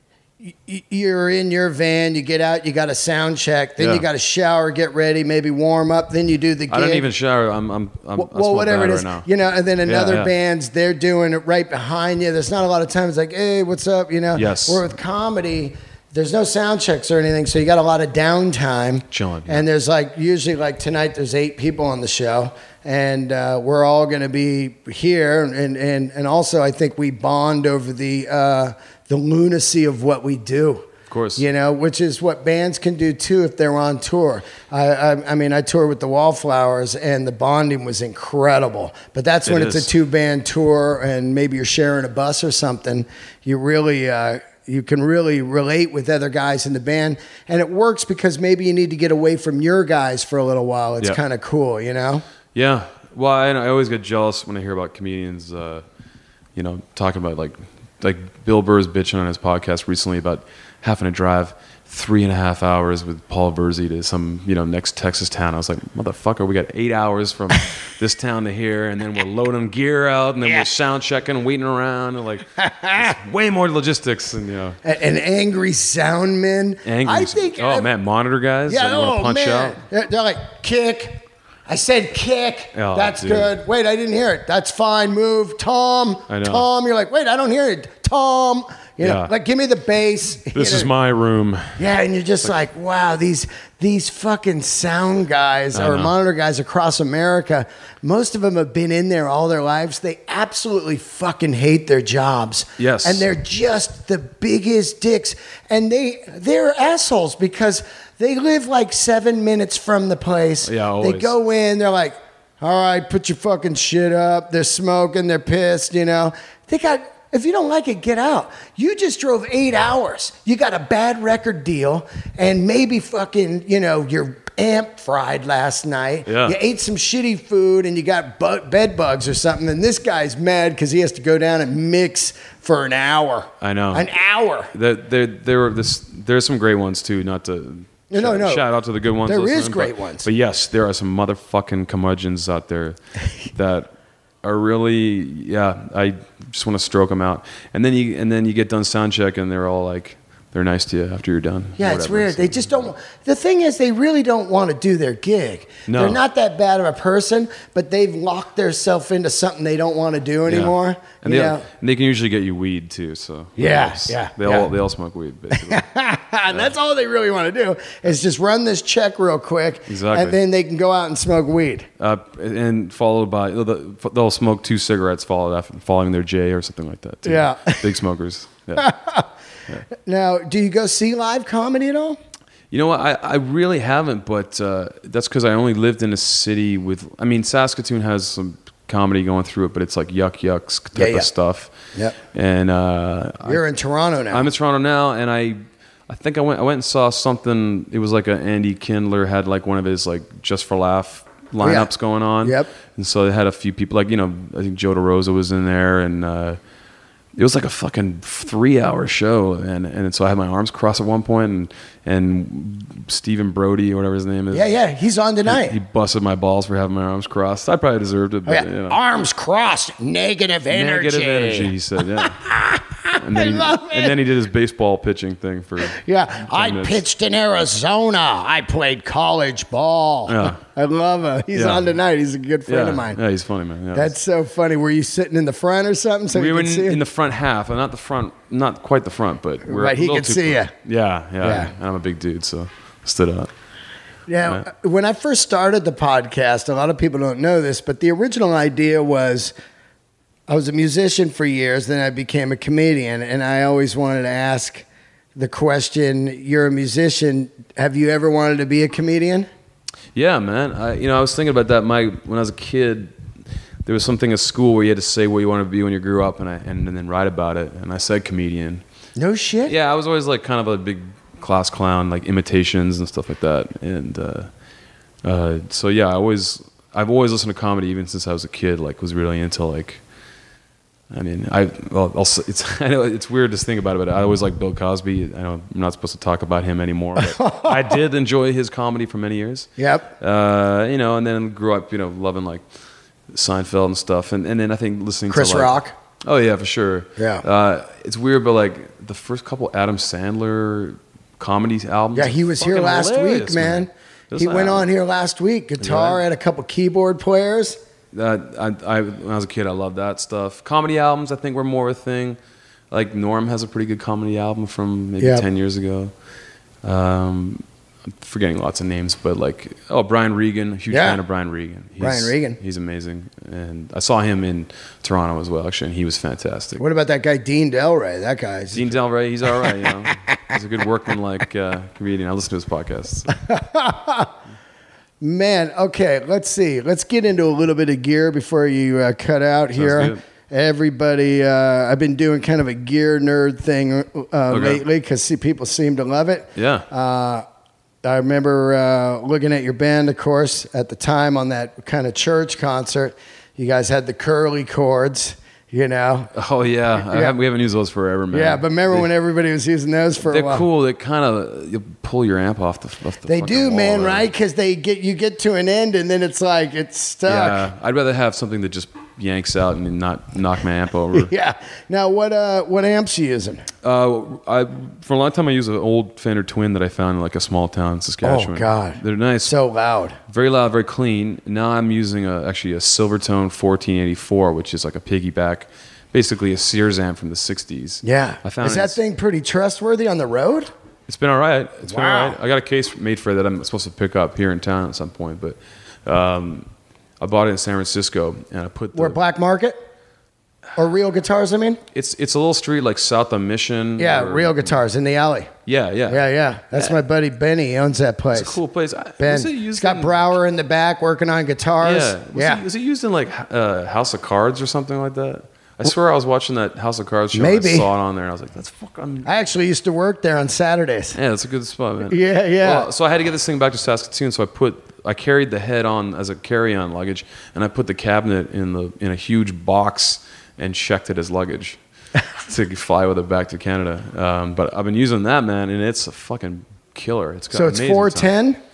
y- you're in your van, you get out, you got a sound check, then Yeah. you got to shower, get ready, maybe warm up, then you do the gig. I don't even shower. I'm I'm, I'm well, I smell whatever bad it is, right now. you know, and then another yeah. band's they're doing it right behind you. There's not a lot of times like, hey, what's up, you know? Yes. Where with comedy, there's no sound checks or anything, so you got a lot of downtime. Chilling, yeah. And there's like usually like tonight, there's eight people on the show, and uh, we're all going to be here, and and and also I think we bond over the uh, the lunacy of what we do. Of course. You know, which is what bands can do too if they're on tour. I, I, I mean, I toured with the Wallflowers, and the bonding was incredible. But that's when It it's is. a two-band tour, and maybe you're sharing a bus or something. You really, uh, you can really relate with other guys in the band, and it works because maybe you need to get away from your guys for a little while. It's Yeah. kind of cool, you know. Yeah. Well, I, I always get jealous when I hear about comedians, uh, you know, talking about like, like Bill Burr's bitching on his podcast recently about having to drive three and a half hours with Paul Verzi to some, you know, next Texas town. I was like, motherfucker, we got eight hours from this town to here, and then we're loading gear out, and then Yeah. we're sound checking, waiting around, and like, it's way more logistics, and you know, An, an angry soundman. angry. I think. oh man, monitor guys Yeah, that you want oh to punch man. out. They're, they're like, kick. I said kick. Oh, That's dude. good. Wait, I didn't hear it. That's fine. Move. Tom. I know. Tom. You're like, wait, I don't hear it. Tom. You know, Yeah. like, give me the bass. This You is know? my room. Yeah, and you're just like, wow, these these fucking sound guys I or know. monitor guys across America, most of them have been in there all their lives. They absolutely fucking hate their jobs. Yes. And they're just the biggest dicks. And they they're assholes because they live like seven minutes from the place. Yeah, They always. go in, they're like, all right, put your fucking shit up. They're smoking, they're pissed, you know. They got If you don't like it, get out. You just drove eight hours. You got a bad record deal, and maybe fucking, you know, your amp fried last night. Yeah. You ate some shitty food, and you got bu- bed bugs or something. And this guy's mad because he has to go down and mix for an hour. I know. An hour. There, there, there were this. There's some great ones too. Not to No, no, shout, no. shout out to the good ones. There is listening, great but, ones. But yes, there are some motherfucking curmudgeons out there that are really. Yeah, I just want to stroke them out. And then you and then you get done sound check, and they're all like they're nice to you after you're done. Yeah, it's whatever. weird. They just don't. The thing is, they really don't want to do their gig. No. They're not that bad of a person, but they've locked themselves into something they don't want to do anymore. Yeah. And, you they, know? and they can usually get you weed too. So Yeah, yes. yeah, They yeah. all they all smoke weed basically. And that's all they really want to do is just run this check real quick, Exactly. and then they can go out and smoke weed. uh, and followed by they'll smoke two cigarettes followed after following their J or something like that. Too. Yeah. Big smokers. Yeah. Now, do you go see live comedy at all? You know what? I, I really haven't, but uh, that's because I only lived in a city with. I mean, Saskatoon has some comedy going through it, but it's like yuck yucks type Yeah, yeah. of stuff. Yep. And uh, You're I, in Toronto now. I'm in Toronto now, and I, I think I went. I went and saw something. It was like a Andy Kindler had like one of his like just for laugh lineups going on. Yep. And so they had a few people like you know I think Joe DeRosa was in there and. Uh, It was like a fucking three-hour show, and and so I had my arms crossed at one point, and and Stephen Brody or whatever his name is. yeah, yeah. He's on tonight. He busted my balls for having my arms crossed. I probably deserved it, Oh, but yeah. you know. Arms crossed, negative energy. Negative energy, he said. Yeah. And then, I he, love it. and then he did his baseball pitching thing for. Yeah, ten I minutes. pitched in Arizona. I played college ball. Yeah. I love him. He's Yeah. on tonight. He's a good friend Yeah, of mine. yeah, he's funny, man. Yeah. That's so funny. Were you sitting in the front or something so we you were could in, see him? in the front half, and not the front, not quite the front, but we're Right, a he little could too see front. ya. Yeah, yeah, Yeah. And I'm a big dude, so I stood up. Now, when I first started the podcast, a lot of people don't know this, but the original idea was I was a musician for years, then I became a comedian, and I always wanted to ask the question, you're a musician, have you ever wanted to be a comedian? Yeah, man. I, you know, I was thinking about that. My when I was a kid, there was something at school where you had to say what you wanted to be when you grew up, and I and, and then write about it. And I said comedian. No shit? Yeah, I was always like kind of a big class clown, like imitations and stuff like that. And uh, uh, so yeah, I always I've always listened to comedy even since I was a kid. Like, was really into like. I mean, I well, I'll, it's I know it's weird to think about it, but I always like Bill Cosby. I know I'm not supposed to talk about him anymore, but I did enjoy his comedy for many years. Yep. Uh, you know, and then grew up, you know, loving like Seinfeld and stuff, and and then I think listening Chris to like, Rock. Oh yeah, for sure. Yeah. Uh, it's weird, but like the first couple Adam Sandler comedy albums. Yeah, he was here fucking last hilarious, week, man. Those He went albums- on here last week. Guitar, Yeah. had a couple keyboard players. That I, I when I was a kid, I loved that stuff. Comedy albums, I think, were more a thing. Like Norm has a pretty good comedy album from maybe Yeah. ten years ago. Um, I'm forgetting lots of names, but like oh Brian Regan, huge Yeah. fan of Brian Regan. He's, Brian Regan. he's amazing, and I saw him in Toronto as well, actually, and he was fantastic. What about that guy, Dean Delray? That guy's. Dean Del Rey, he's all right, you know. He's a good workman-like uh, comedian. I listen to his podcasts. Man, okay, let's see. Let's get into a little bit of gear before you uh, cut out here. good. Everybody, uh, I've been doing kind of a gear nerd thing uh, lately because people seem to love it. Yeah. Uh, I remember uh, looking at your band, of course, at the time on that kind of church concert. You guys had the curly chords, you know. Oh yeah, I Yeah. have, we haven't used those forever, man. Yeah, but remember They- when everybody was using those for a They're while? cool. They kind of you pull your amp off the. Off the They fucking do, wall man, there. right? Because they get you get to an end and then it's like it's stuck. Yeah, I'd rather have something that just yanks out and not knock my amp over. Yeah. Now, what uh, what amps you using? uh, I for a long time I used an old Fender Twin that I found in like a small town in Saskatchewan. Oh, God. they're nice, So loud. very loud, very clean. Now I'm using a actually a Silvertone fourteen eighty-four, which is like a piggyback, basically a Sears amp from the sixties. Yeah. I found Is that it's- thing pretty trustworthy on the road? It's been all right. It's been Wow. all right. I got a case made for it that I'm supposed to pick up here in town at some point, but um, I bought it in San Francisco and I put the, Where Black Market? Or Real Guitars, I mean? it's it's a little street like south of Mission. Yeah, or- Real Guitars in the alley. Yeah, yeah, Yeah, yeah. That's my buddy Benny. He owns that place. It's a cool place. I- Ben. was it He's used got in- Brower in the back working on guitars. Yeah, was, yeah. It, was it used in like uh, House of Cards or something like that? I swear I was watching that House of Cards show. Maybe. And I saw it on there, and I was like, "That's fucking." I actually used to work there on Saturdays. Yeah, that's a good spot, man. Yeah, yeah. Well, so I had to get this thing back to Saskatoon. So I put, I carried the head on as a carry-on luggage, and I put the cabinet in the in a huge box and checked it as luggage to fly with it back to Canada. Um, but I've been using that, man, and it's a fucking killer. It's got So it's amazing four sound. ten?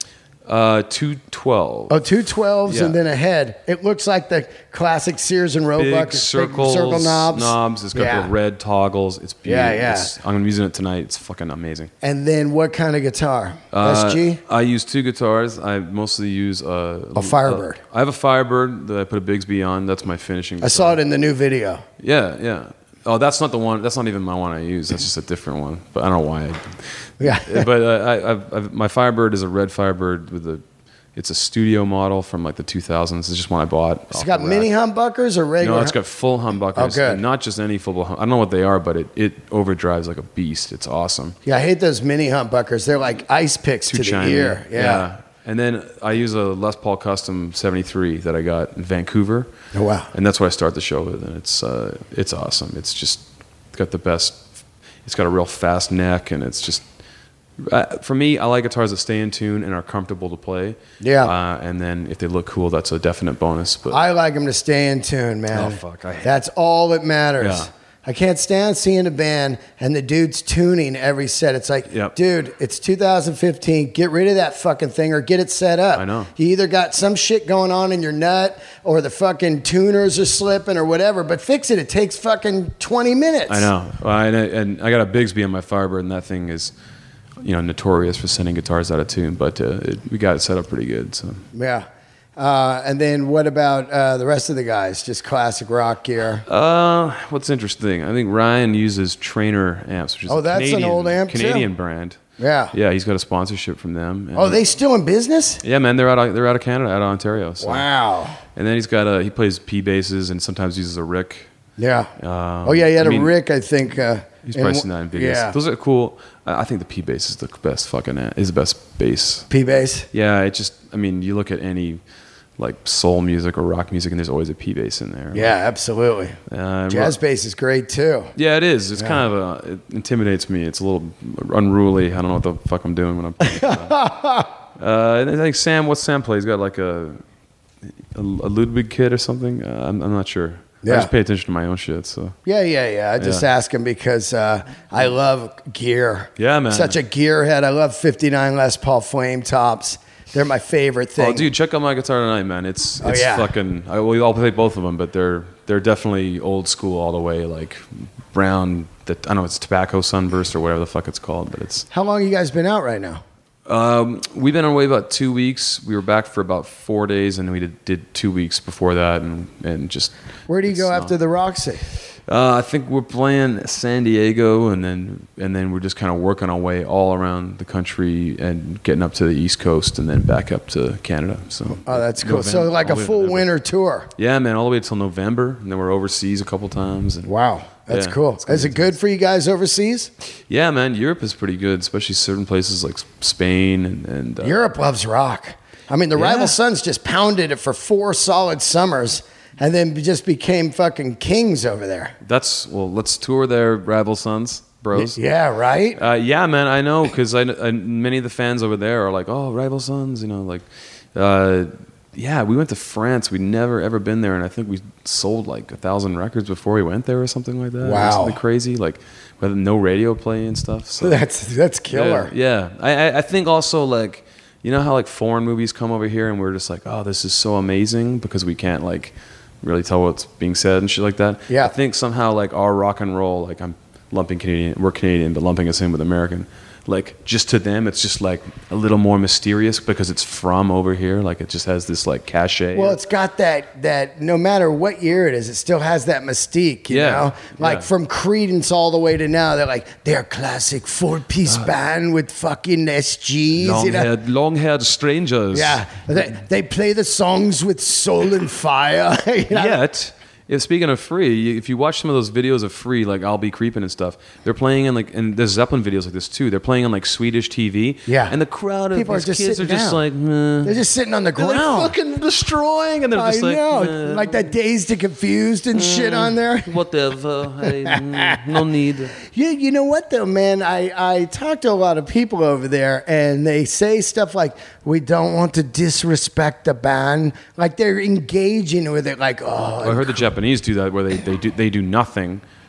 Uh, two twelve. Oh, two twelves Yeah. and then a head. It looks like the classic Sears and Roebuck. Big circles, circle knobs. knobs. It's got Yeah. the red toggles. It's beautiful. Yeah, yeah. It's- I'm using it tonight. It's fucking amazing. And then what kind of guitar? Uh, S G? I use two guitars. I mostly use uh, A Firebird. uh, I have a Firebird that I put a Bigsby on. That's my finishing guitar. I saw it in the new video. Yeah, yeah. Oh, that's not the one. That's not even my one I use. That's just a different one. But I don't know why. I, Yeah. but uh, I, I've, I've, my Firebird is a red Firebird with a. It's a studio model from like the two thousands. It's just one I bought. It's got mini humbuckers or regular? No, it's got full humbuckers. Oh, good. And not just any full hum- I don't know what they are, but it, it overdrives like a beast. It's awesome. Yeah, I hate those mini humbuckers. They're like ice picks Too to the shiny. ear. Yeah. And then I use a Les Paul Custom seventy-three that I got in Vancouver. Oh, wow. And that's what I start the show with. And it's uh, it's awesome. It's just got the best. It's got a real fast neck, and it's just. Uh, for me, I like guitars that stay in tune and are comfortable to play. Yeah. Uh, and then if they look cool, that's a definite bonus. But I like them to stay in tune, man. Oh, fuck, I hate That's all that matters. Yeah. I can't stand seeing a band and the dude's tuning every set. It's like, Yep. dude, it's two thousand fifteen. Get rid of that fucking thing or get it set up. I know. You either got some shit going on in your nut or the fucking tuners are slipping or whatever, but fix it. It takes fucking twenty minutes. I know. Well, I, and I got a Bigsby on my Firebird, and that thing is, you know, notorious for sending guitars out of tune. But uh, it, we got it set up pretty good. So Yeah. Uh, and then what about uh, the rest of the guys? Just classic rock gear. Uh, what's interesting? I think Ryan uses Trainer amps, which is Oh, a that's an Canadian, old amp, too? Canadian brand. Yeah. Yeah, he's got a sponsorship from them. And- Oh, they still in business? Yeah, man, they're out. Of, they're out of Canada, out of Ontario. So. Wow. And then he's got a. He plays P basses and sometimes uses a Rick. Yeah. Um, oh yeah, he had I a mean, Rick, I think. Uh, He's in- probably seen that in videos. Yeah. Those are cool. I I think the P bass is the best fucking. a- Is the best bass. P bass. Yeah, it just. I mean, you look at any. Like soul music or rock music, and there's always a P bass in there. Yeah, absolutely. Uh, Jazz bass is great too. Yeah, it is. It's Yeah. kind of a, it intimidates me. It's a little unruly. I don't know what the fuck I'm doing when I'm playing. uh, and I think Sam, what Sam plays? He's got like a a, a Ludwig kit or something. Uh, I'm, I'm not sure. Yeah. I just pay attention to my own shit. So Yeah, yeah, yeah. I just Yeah. ask him because uh, I love gear. Yeah, man. Such a gearhead. I love fifty-nine Les Paul Flame Tops. They're my favorite thing. oh, dude, check out my guitar tonight, man. It's Oh, it's yeah. fucking. I, we all play both of them, but they're they're definitely old school all the way. Like brown. That I don't know. It's tobacco sunburst or whatever the fuck it's called, but it's. How long you guys been out right now? Um, we've been away about two weeks. We were back for about four days, and we did, did two weeks before that, and and just. Where do you it's go not- after the Roxy? Uh, I think we're playing San Diego, and then and then we're just kind of working our way all around the country and getting up to the East Coast, and then back up to Canada. So. Oh, that's cool. So November- like all a the way to full November. winter tour. Yeah, man, all the way till November, and then we're overseas a couple times. And Wow, that's Yeah, cool. it's gonna Is be it good for you guys overseas? Yeah, man, Europe is pretty good, especially certain places like Spain and, and uh, Europe loves rock. I mean, the Yeah. Rival Sons just pounded it for four solid summers and then just became fucking kings over there. That's well, let's tour their Rival Sons, bros. Yeah, right? Uh, yeah, man, I know because I, I many of the fans over there are like, oh, Rival Sons, you know, like, uh, yeah, we went to France. We'd never ever been there, and I think we sold like a thousand records before we went there or something like that. or Wow. something crazy, like with no radio play and stuff. So That's that's killer. Yeah, yeah. I I- I think also like, you know how like foreign movies come over here and we're just like, oh, this is so amazing because we can't like really tell what's being said and shit like that. Yeah. I think somehow like our rock and roll, like I'm lumping Canadian, we're Canadian, but lumping us in with American. Like just to them, it's just like a little more mysterious because it's from over here. Like it just has this like cachet. Well, it's got that that no matter what year it is, it still has that mystique, you Yeah, know? Like yeah. from Creedence all the way to now, they're like, they're a classic four-piece band with fucking S Gs, you know? long-haired, long-haired strangers. Yeah, they, they play the songs with soul and fire. you know? Yet, if speaking of Free, you- if you watch some of those videos of Free, like I'll Be Creeping and stuff, they're playing in like, and there's Zeppelin videos like this too. They're playing on like Swedish T V. Yeah. And the crowd of People are these just kids are sitting just down. like, meh. They're just sitting on the They're, like, ground. fucking destroying, and they're I just like, know, meh. like that Dazed and Confused and shit on there. Whatever. Hey, mm, no need. You, you know what though, man? I, I talk to a lot of people over there, and they say stuff like, "We don't want to disrespect the band." Like they're engaging with it, like, "Oh, I heard the Japanese do that, where they, they do they do nothing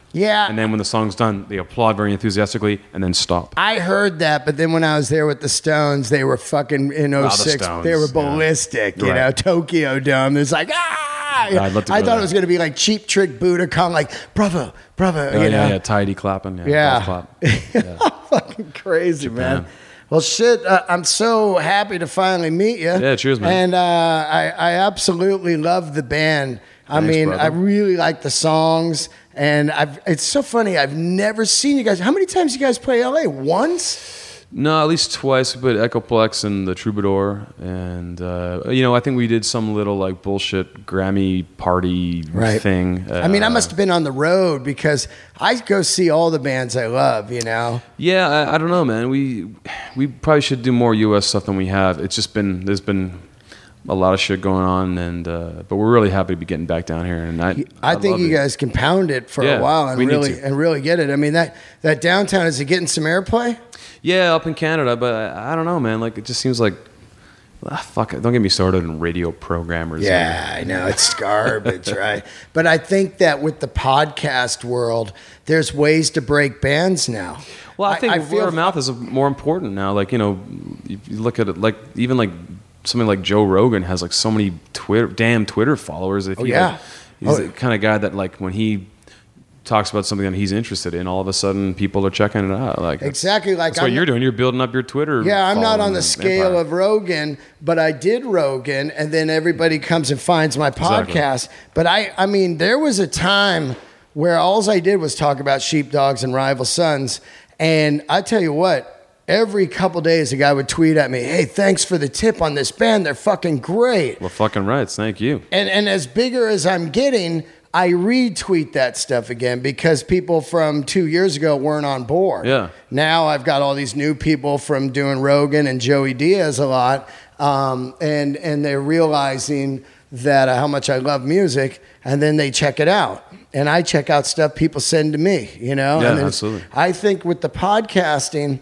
Yeah. And then when the song's done, they applaud very enthusiastically and then stop. I heard that, but then when I was there with the Stones, they were fucking in oh six. Stones, they were yeah. ballistic, you Right. know, Tokyo Dome. It's like, ah! Yeah, I'd love to I go thought there. it was going to be like Cheap Trick Budokan, like, bravo, bravo, Oh, you yeah, know? yeah, tidy clapping. Yeah. Yeah. golf clap. Fucking crazy, Japan. man. Well, shit, uh, I'm so happy to finally meet you. Yeah, cheers, man. And uh, I, I absolutely love the band. I Thanks, mean, brother. I really like the songs. And I've, it's so funny. I've never seen you guys. How many times you guys play L A? Once? No, at least twice. We played Echoplex and the Troubadour, and uh, you know, I think we did some little like bullshit Grammy party Right. thing. Uh, I mean, I must have been on the road because I go see all the bands I love, you know? Yeah, I, I don't know, man. We we probably should do more U S stuff than we have. It's just been there's been a lot of shit going on, and uh, but we're really happy to be getting back down here. And I I, think love you it. guys can pound it for Yeah, a while and we need really to. and really get it. I mean, that, that downtown, is it getting some airplay? Yeah, up in Canada, but I, I don't know, man. Like it just seems like ah, fuck it. Don't get me started on radio programmers. Yeah, I know it's garbage, right? But I think that with the podcast world, there's ways to break bands now. Well, I think I feel- word of mouth is more important now. Like, you know, you you look at it, like, even like something like Joe Rogan has like so many Twitter, damn Twitter followers. If Oh, he, yeah. like, he's Oh. the kind of guy that, like, when he talks about something that he's interested in, all of a sudden people are checking it out. Like, that's- Exactly like That's what I'm- you're doing. You're building up your Twitter. Yeah, I'm not following on the and scale empire. of Rogan, but I did Rogan, and then everybody comes and finds my Exactly. podcast. But I, I mean, there was a time where all I did was talk about sheepdogs and rival sons, and I tell you what. Every couple days, a guy would tweet at me, "Hey, thanks for the tip on this band. They're fucking great." Well, fucking rights. Thank you. And and as bigger as I'm getting, I retweet that stuff again because people from two years ago weren't on board. Yeah. Now I've got all these new people from doing Rogan and Joey Diaz a lot, um, and and they're realizing that uh, how much I love music, and then they check it out. And I check out stuff people send to me, you know. Yeah, and then absolutely. I think with the podcasting.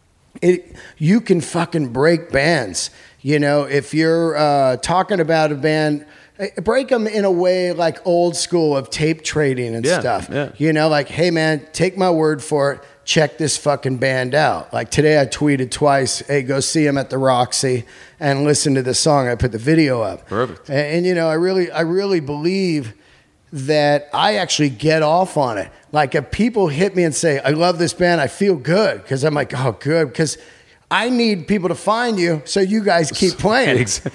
It, you can fucking break bands. You know, if you're uh, talking about a band, eh, break them in a way like old school of tape trading and Yeah, stuff. yeah. You know, like, hey man, take my word for it. Check this fucking band out. Like today, I tweeted twice, "Hey, go see them at the Roxy and listen to this song." I put the video up. Perfect. And, and you know, I really, I really believe that I actually get off on it. Like if people hit me and say, "I love this band," I feel good because I'm like, "Oh, good," because I need people to find you so you guys keep playing. Ex-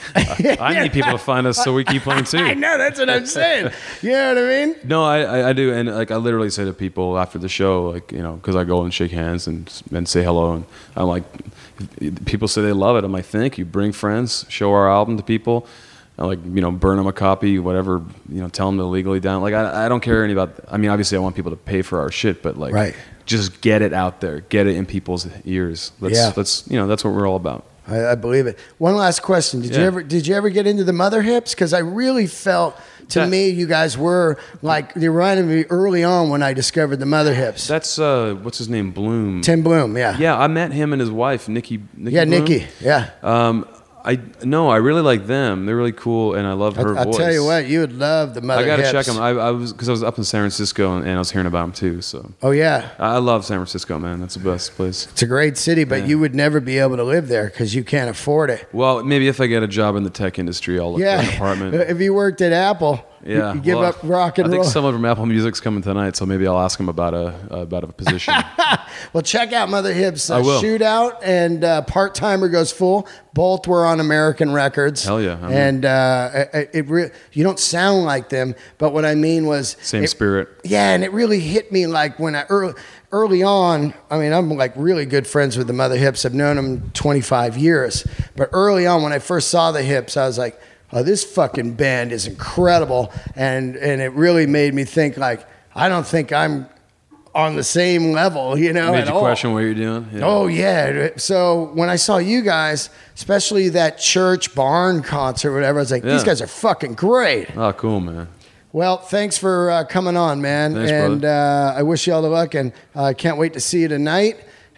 I need people to find us so we keep playing too. I know, that's what I'm saying. You know what I mean? No, I, I, I do, and like I literally say to people after the show, like you know, because I go and shake hands and and say hello, and I'm like, people say they love it. I'm like, thank you. Bring friends, show our album to people. I like you know, burn them a copy, whatever. You know, tell them to legally down. Like I, I don't care any about. I mean, obviously, I want people to pay for our shit, but like, Right. just get it out there, get it in people's ears. Let's, Yeah. let's you know, that's what we're all about. I, I believe it. One last question: Did you Yeah. ever did you ever get into the Mother Hips? Because I really felt to That- me you guys were like they reminded me early on when I discovered the Mother Hips. That's uh, what's his name, Bloom. Tim Bloom, yeah, Yeah, I met him and his wife, Nikki. Nikki yeah, Bloom. Nikki, yeah. Um, I no, I really like them. They're really cool, and I love her I, I'll voice. tell you what, you would love the Mother I gotta Hips. check them. I, I was because I was up in San Francisco and, and I was hearing about them too. So Oh yeah, I I love San Francisco, man. That's the best place. it's a great city, but Yeah. you would never be able to live there because you can't afford it. Well, maybe if I get a job in the tech industry, I'll look Yeah, for an apartment. if you worked at Apple, you- Yeah, you give well, up rock and I roll. think someone from Apple Music's coming tonight, so maybe I'll ask them about a about a position. Well, check out Mother Hips. Uh, I will. Shootout and uh, Part Timer Goes Full. Both were on American Records. Hell yeah, I mean- and uh, it, it re- you don't sound like them, but what I mean was Same it- spirit. Yeah, and it really hit me like when I early early on. I mean, I'm like really good friends with the Mother Hips. I've known them twenty-five years, but early on when I first saw the Hips, I was like, "Oh, this fucking band is incredible," and and it really made me think like, I don't think I'm on the same level, you know. Made at you all. question what you're doing. Yeah. Oh yeah. So when I saw you guys, especially that church barn concert, or whatever, I was like, these Yeah. guys are fucking great. Oh, cool, man. Well, thanks for uh, coming on, man. Thanks, and uh, I wish you all the luck, and I uh, can't wait to see you tonight.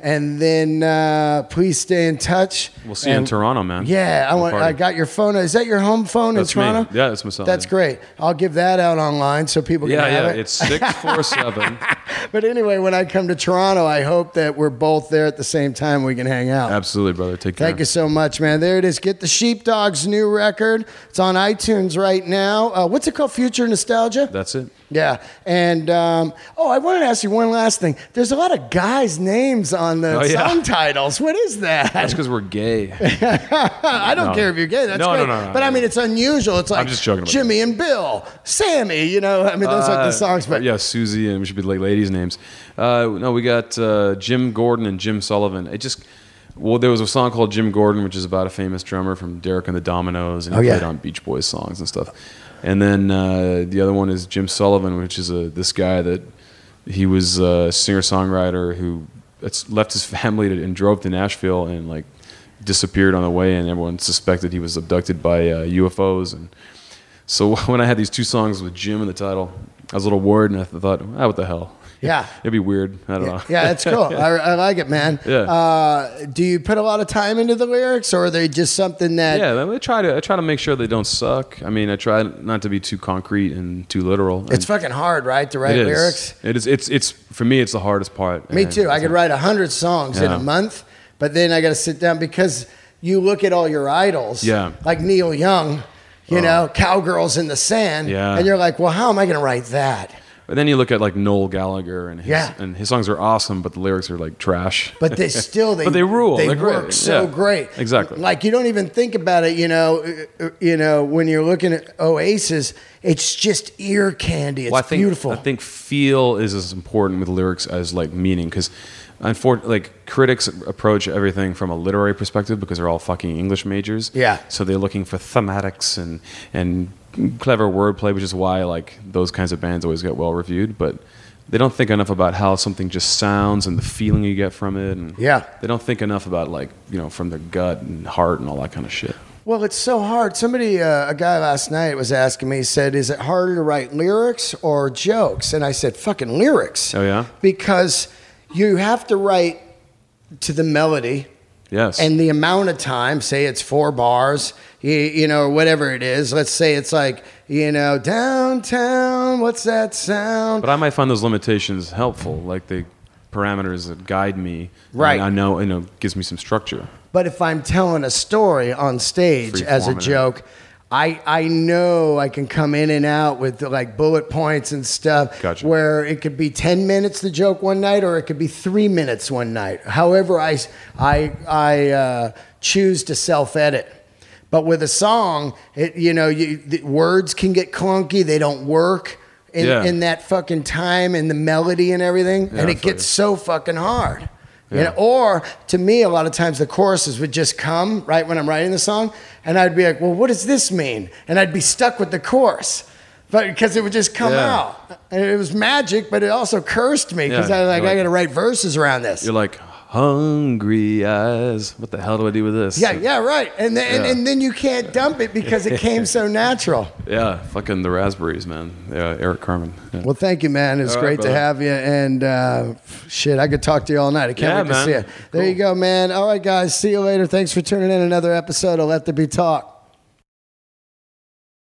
And then uh, please stay in touch. We'll see you in And- Toronto, man. Yeah, I We'll want. party. I got your phone. Is that your home phone That's in Toronto? me. Yeah, that's myself. That's yeah. great. I'll give that out online so people can Yeah, have yeah. it. It's six four seven. But anyway, when I come to Toronto, I hope that we're both there at the same time. We can hang out. Absolutely, brother. Take care. Thank you so much, man. There it is. Get the Sheepdog's new record. It's on iTunes right now. Uh, what's it called? Future Nostalgia? That's it. Yeah. And, um, oh, I wanted to ask you one last thing. There's a lot of guys' names on the Oh, yeah. song titles. What is that? That's because we're gay. I don't No. care if you're gay. That's No, great. no, no, no, but I no. mean, it's unusual. It's like I'm just joking about Jimmy and Bill, Sammy. You know, I mean, those are the Uh, songs. But yeah, Susie, and we should be like ladies' names. Uh, no, we got uh, Jim Gordon and Jim Sullivan. It just well, there was a song called Jim Gordon, which is about a famous drummer from Derek and the Dominoes, and he Oh, yeah. played on Beach Boys songs and stuff. And then uh, the other one is Jim Sullivan, which is a this guy that he was a singer songwriter who it's left his family to, and drove to Nashville and like disappeared on the way, and everyone suspected he was abducted by uh, U F Os. And so when I had these two songs with Jim in the title, I was a little worried, and I thought, ah, what the hell? Yeah. It'd be weird. I don't know. yeah, it's cool. I, I like it, man. Yeah. Uh, do you put a lot of time into the lyrics, or are they just something that? Yeah, I try to I try to make sure they don't suck. I mean, I try not to be too concrete and too literal. It's And fucking hard, right, to write it is. lyrics? It is. It's it's for me. It's the hardest part. Me And too. I it's could a- write a hundred songs in Yeah. a month, but then I got to sit down because you look at all your idols, Yeah. like Neil Young, you know, Cowgirls in the Sand, Yeah. and you're like, well, how am I going to write that? But then you look at like Noel Gallagher, and his, Yeah. and his songs are awesome, but the lyrics are like trash. But they still they But they rule. They They're great. work so Yeah. great. Exactly. Like you don't even think about it. You know, uh, uh, you know when you're looking at Oasis, it's just ear candy. It's Well, I think, beautiful. I think feel is as important with lyrics as like meaning, because unfortunately, like critics approach everything from a literary perspective because they're all fucking English majors. Yeah. So they're looking for thematics and and clever wordplay, which is why like those kinds of bands always get well reviewed, but. They don't think enough about how something just sounds and the feeling you get from it. And Yeah. They don't think enough about like, you know, from their gut and heart and all that kind of shit. Well, it's so hard. Somebody, uh, a guy last night was asking me, he said, is it harder to write lyrics or jokes? And I said, fucking lyrics. Oh, yeah? Because you have to write to the melody Yes. and the amount of time, say it's four bars, you, you know, or whatever it is. Let's say it's like, you know, downtown, what's that sound? But I might find those limitations helpful, like the parameters that guide me. Right. And I know, you know, gives me some structure. But if I'm telling a story on stage Free as a forming it. joke, I I know I can come in and out with like bullet points and stuff. Gotcha. Where it could be ten minutes the joke one night, or it could be three minutes one night. However, I I I uh, choose to self edit. But with a song, it, you know, you, the words can get clunky. They don't work in, Yeah. in that fucking time and the melody and everything, Yeah, and I it feel gets you. so fucking hard. You Yeah. know, or to me, a lot of times the choruses would just come right when I'm writing the song, and I'd be like, "Well, what does this mean?" And I'd be stuck with the chorus, but because it would just come Yeah. out, and it was magic, but it also cursed me because Yeah, I was like, you're I like- got to write verses around this. You're like, hungry eyes. What the hell do I do with this? Yeah, yeah, right. And then and, Yeah. and then you can't dump it because it came so natural. Yeah, fucking the raspberries, man. Yeah, Eric Carmen. Yeah. Well, thank you, man. It's All right, great to brother. have you. And uh, shit, I could talk to you all night. I can't Yeah, wait to man. see you. There you go, man. All right, guys. See you later. Thanks for tuning in. Another episode of Let There Be Talk.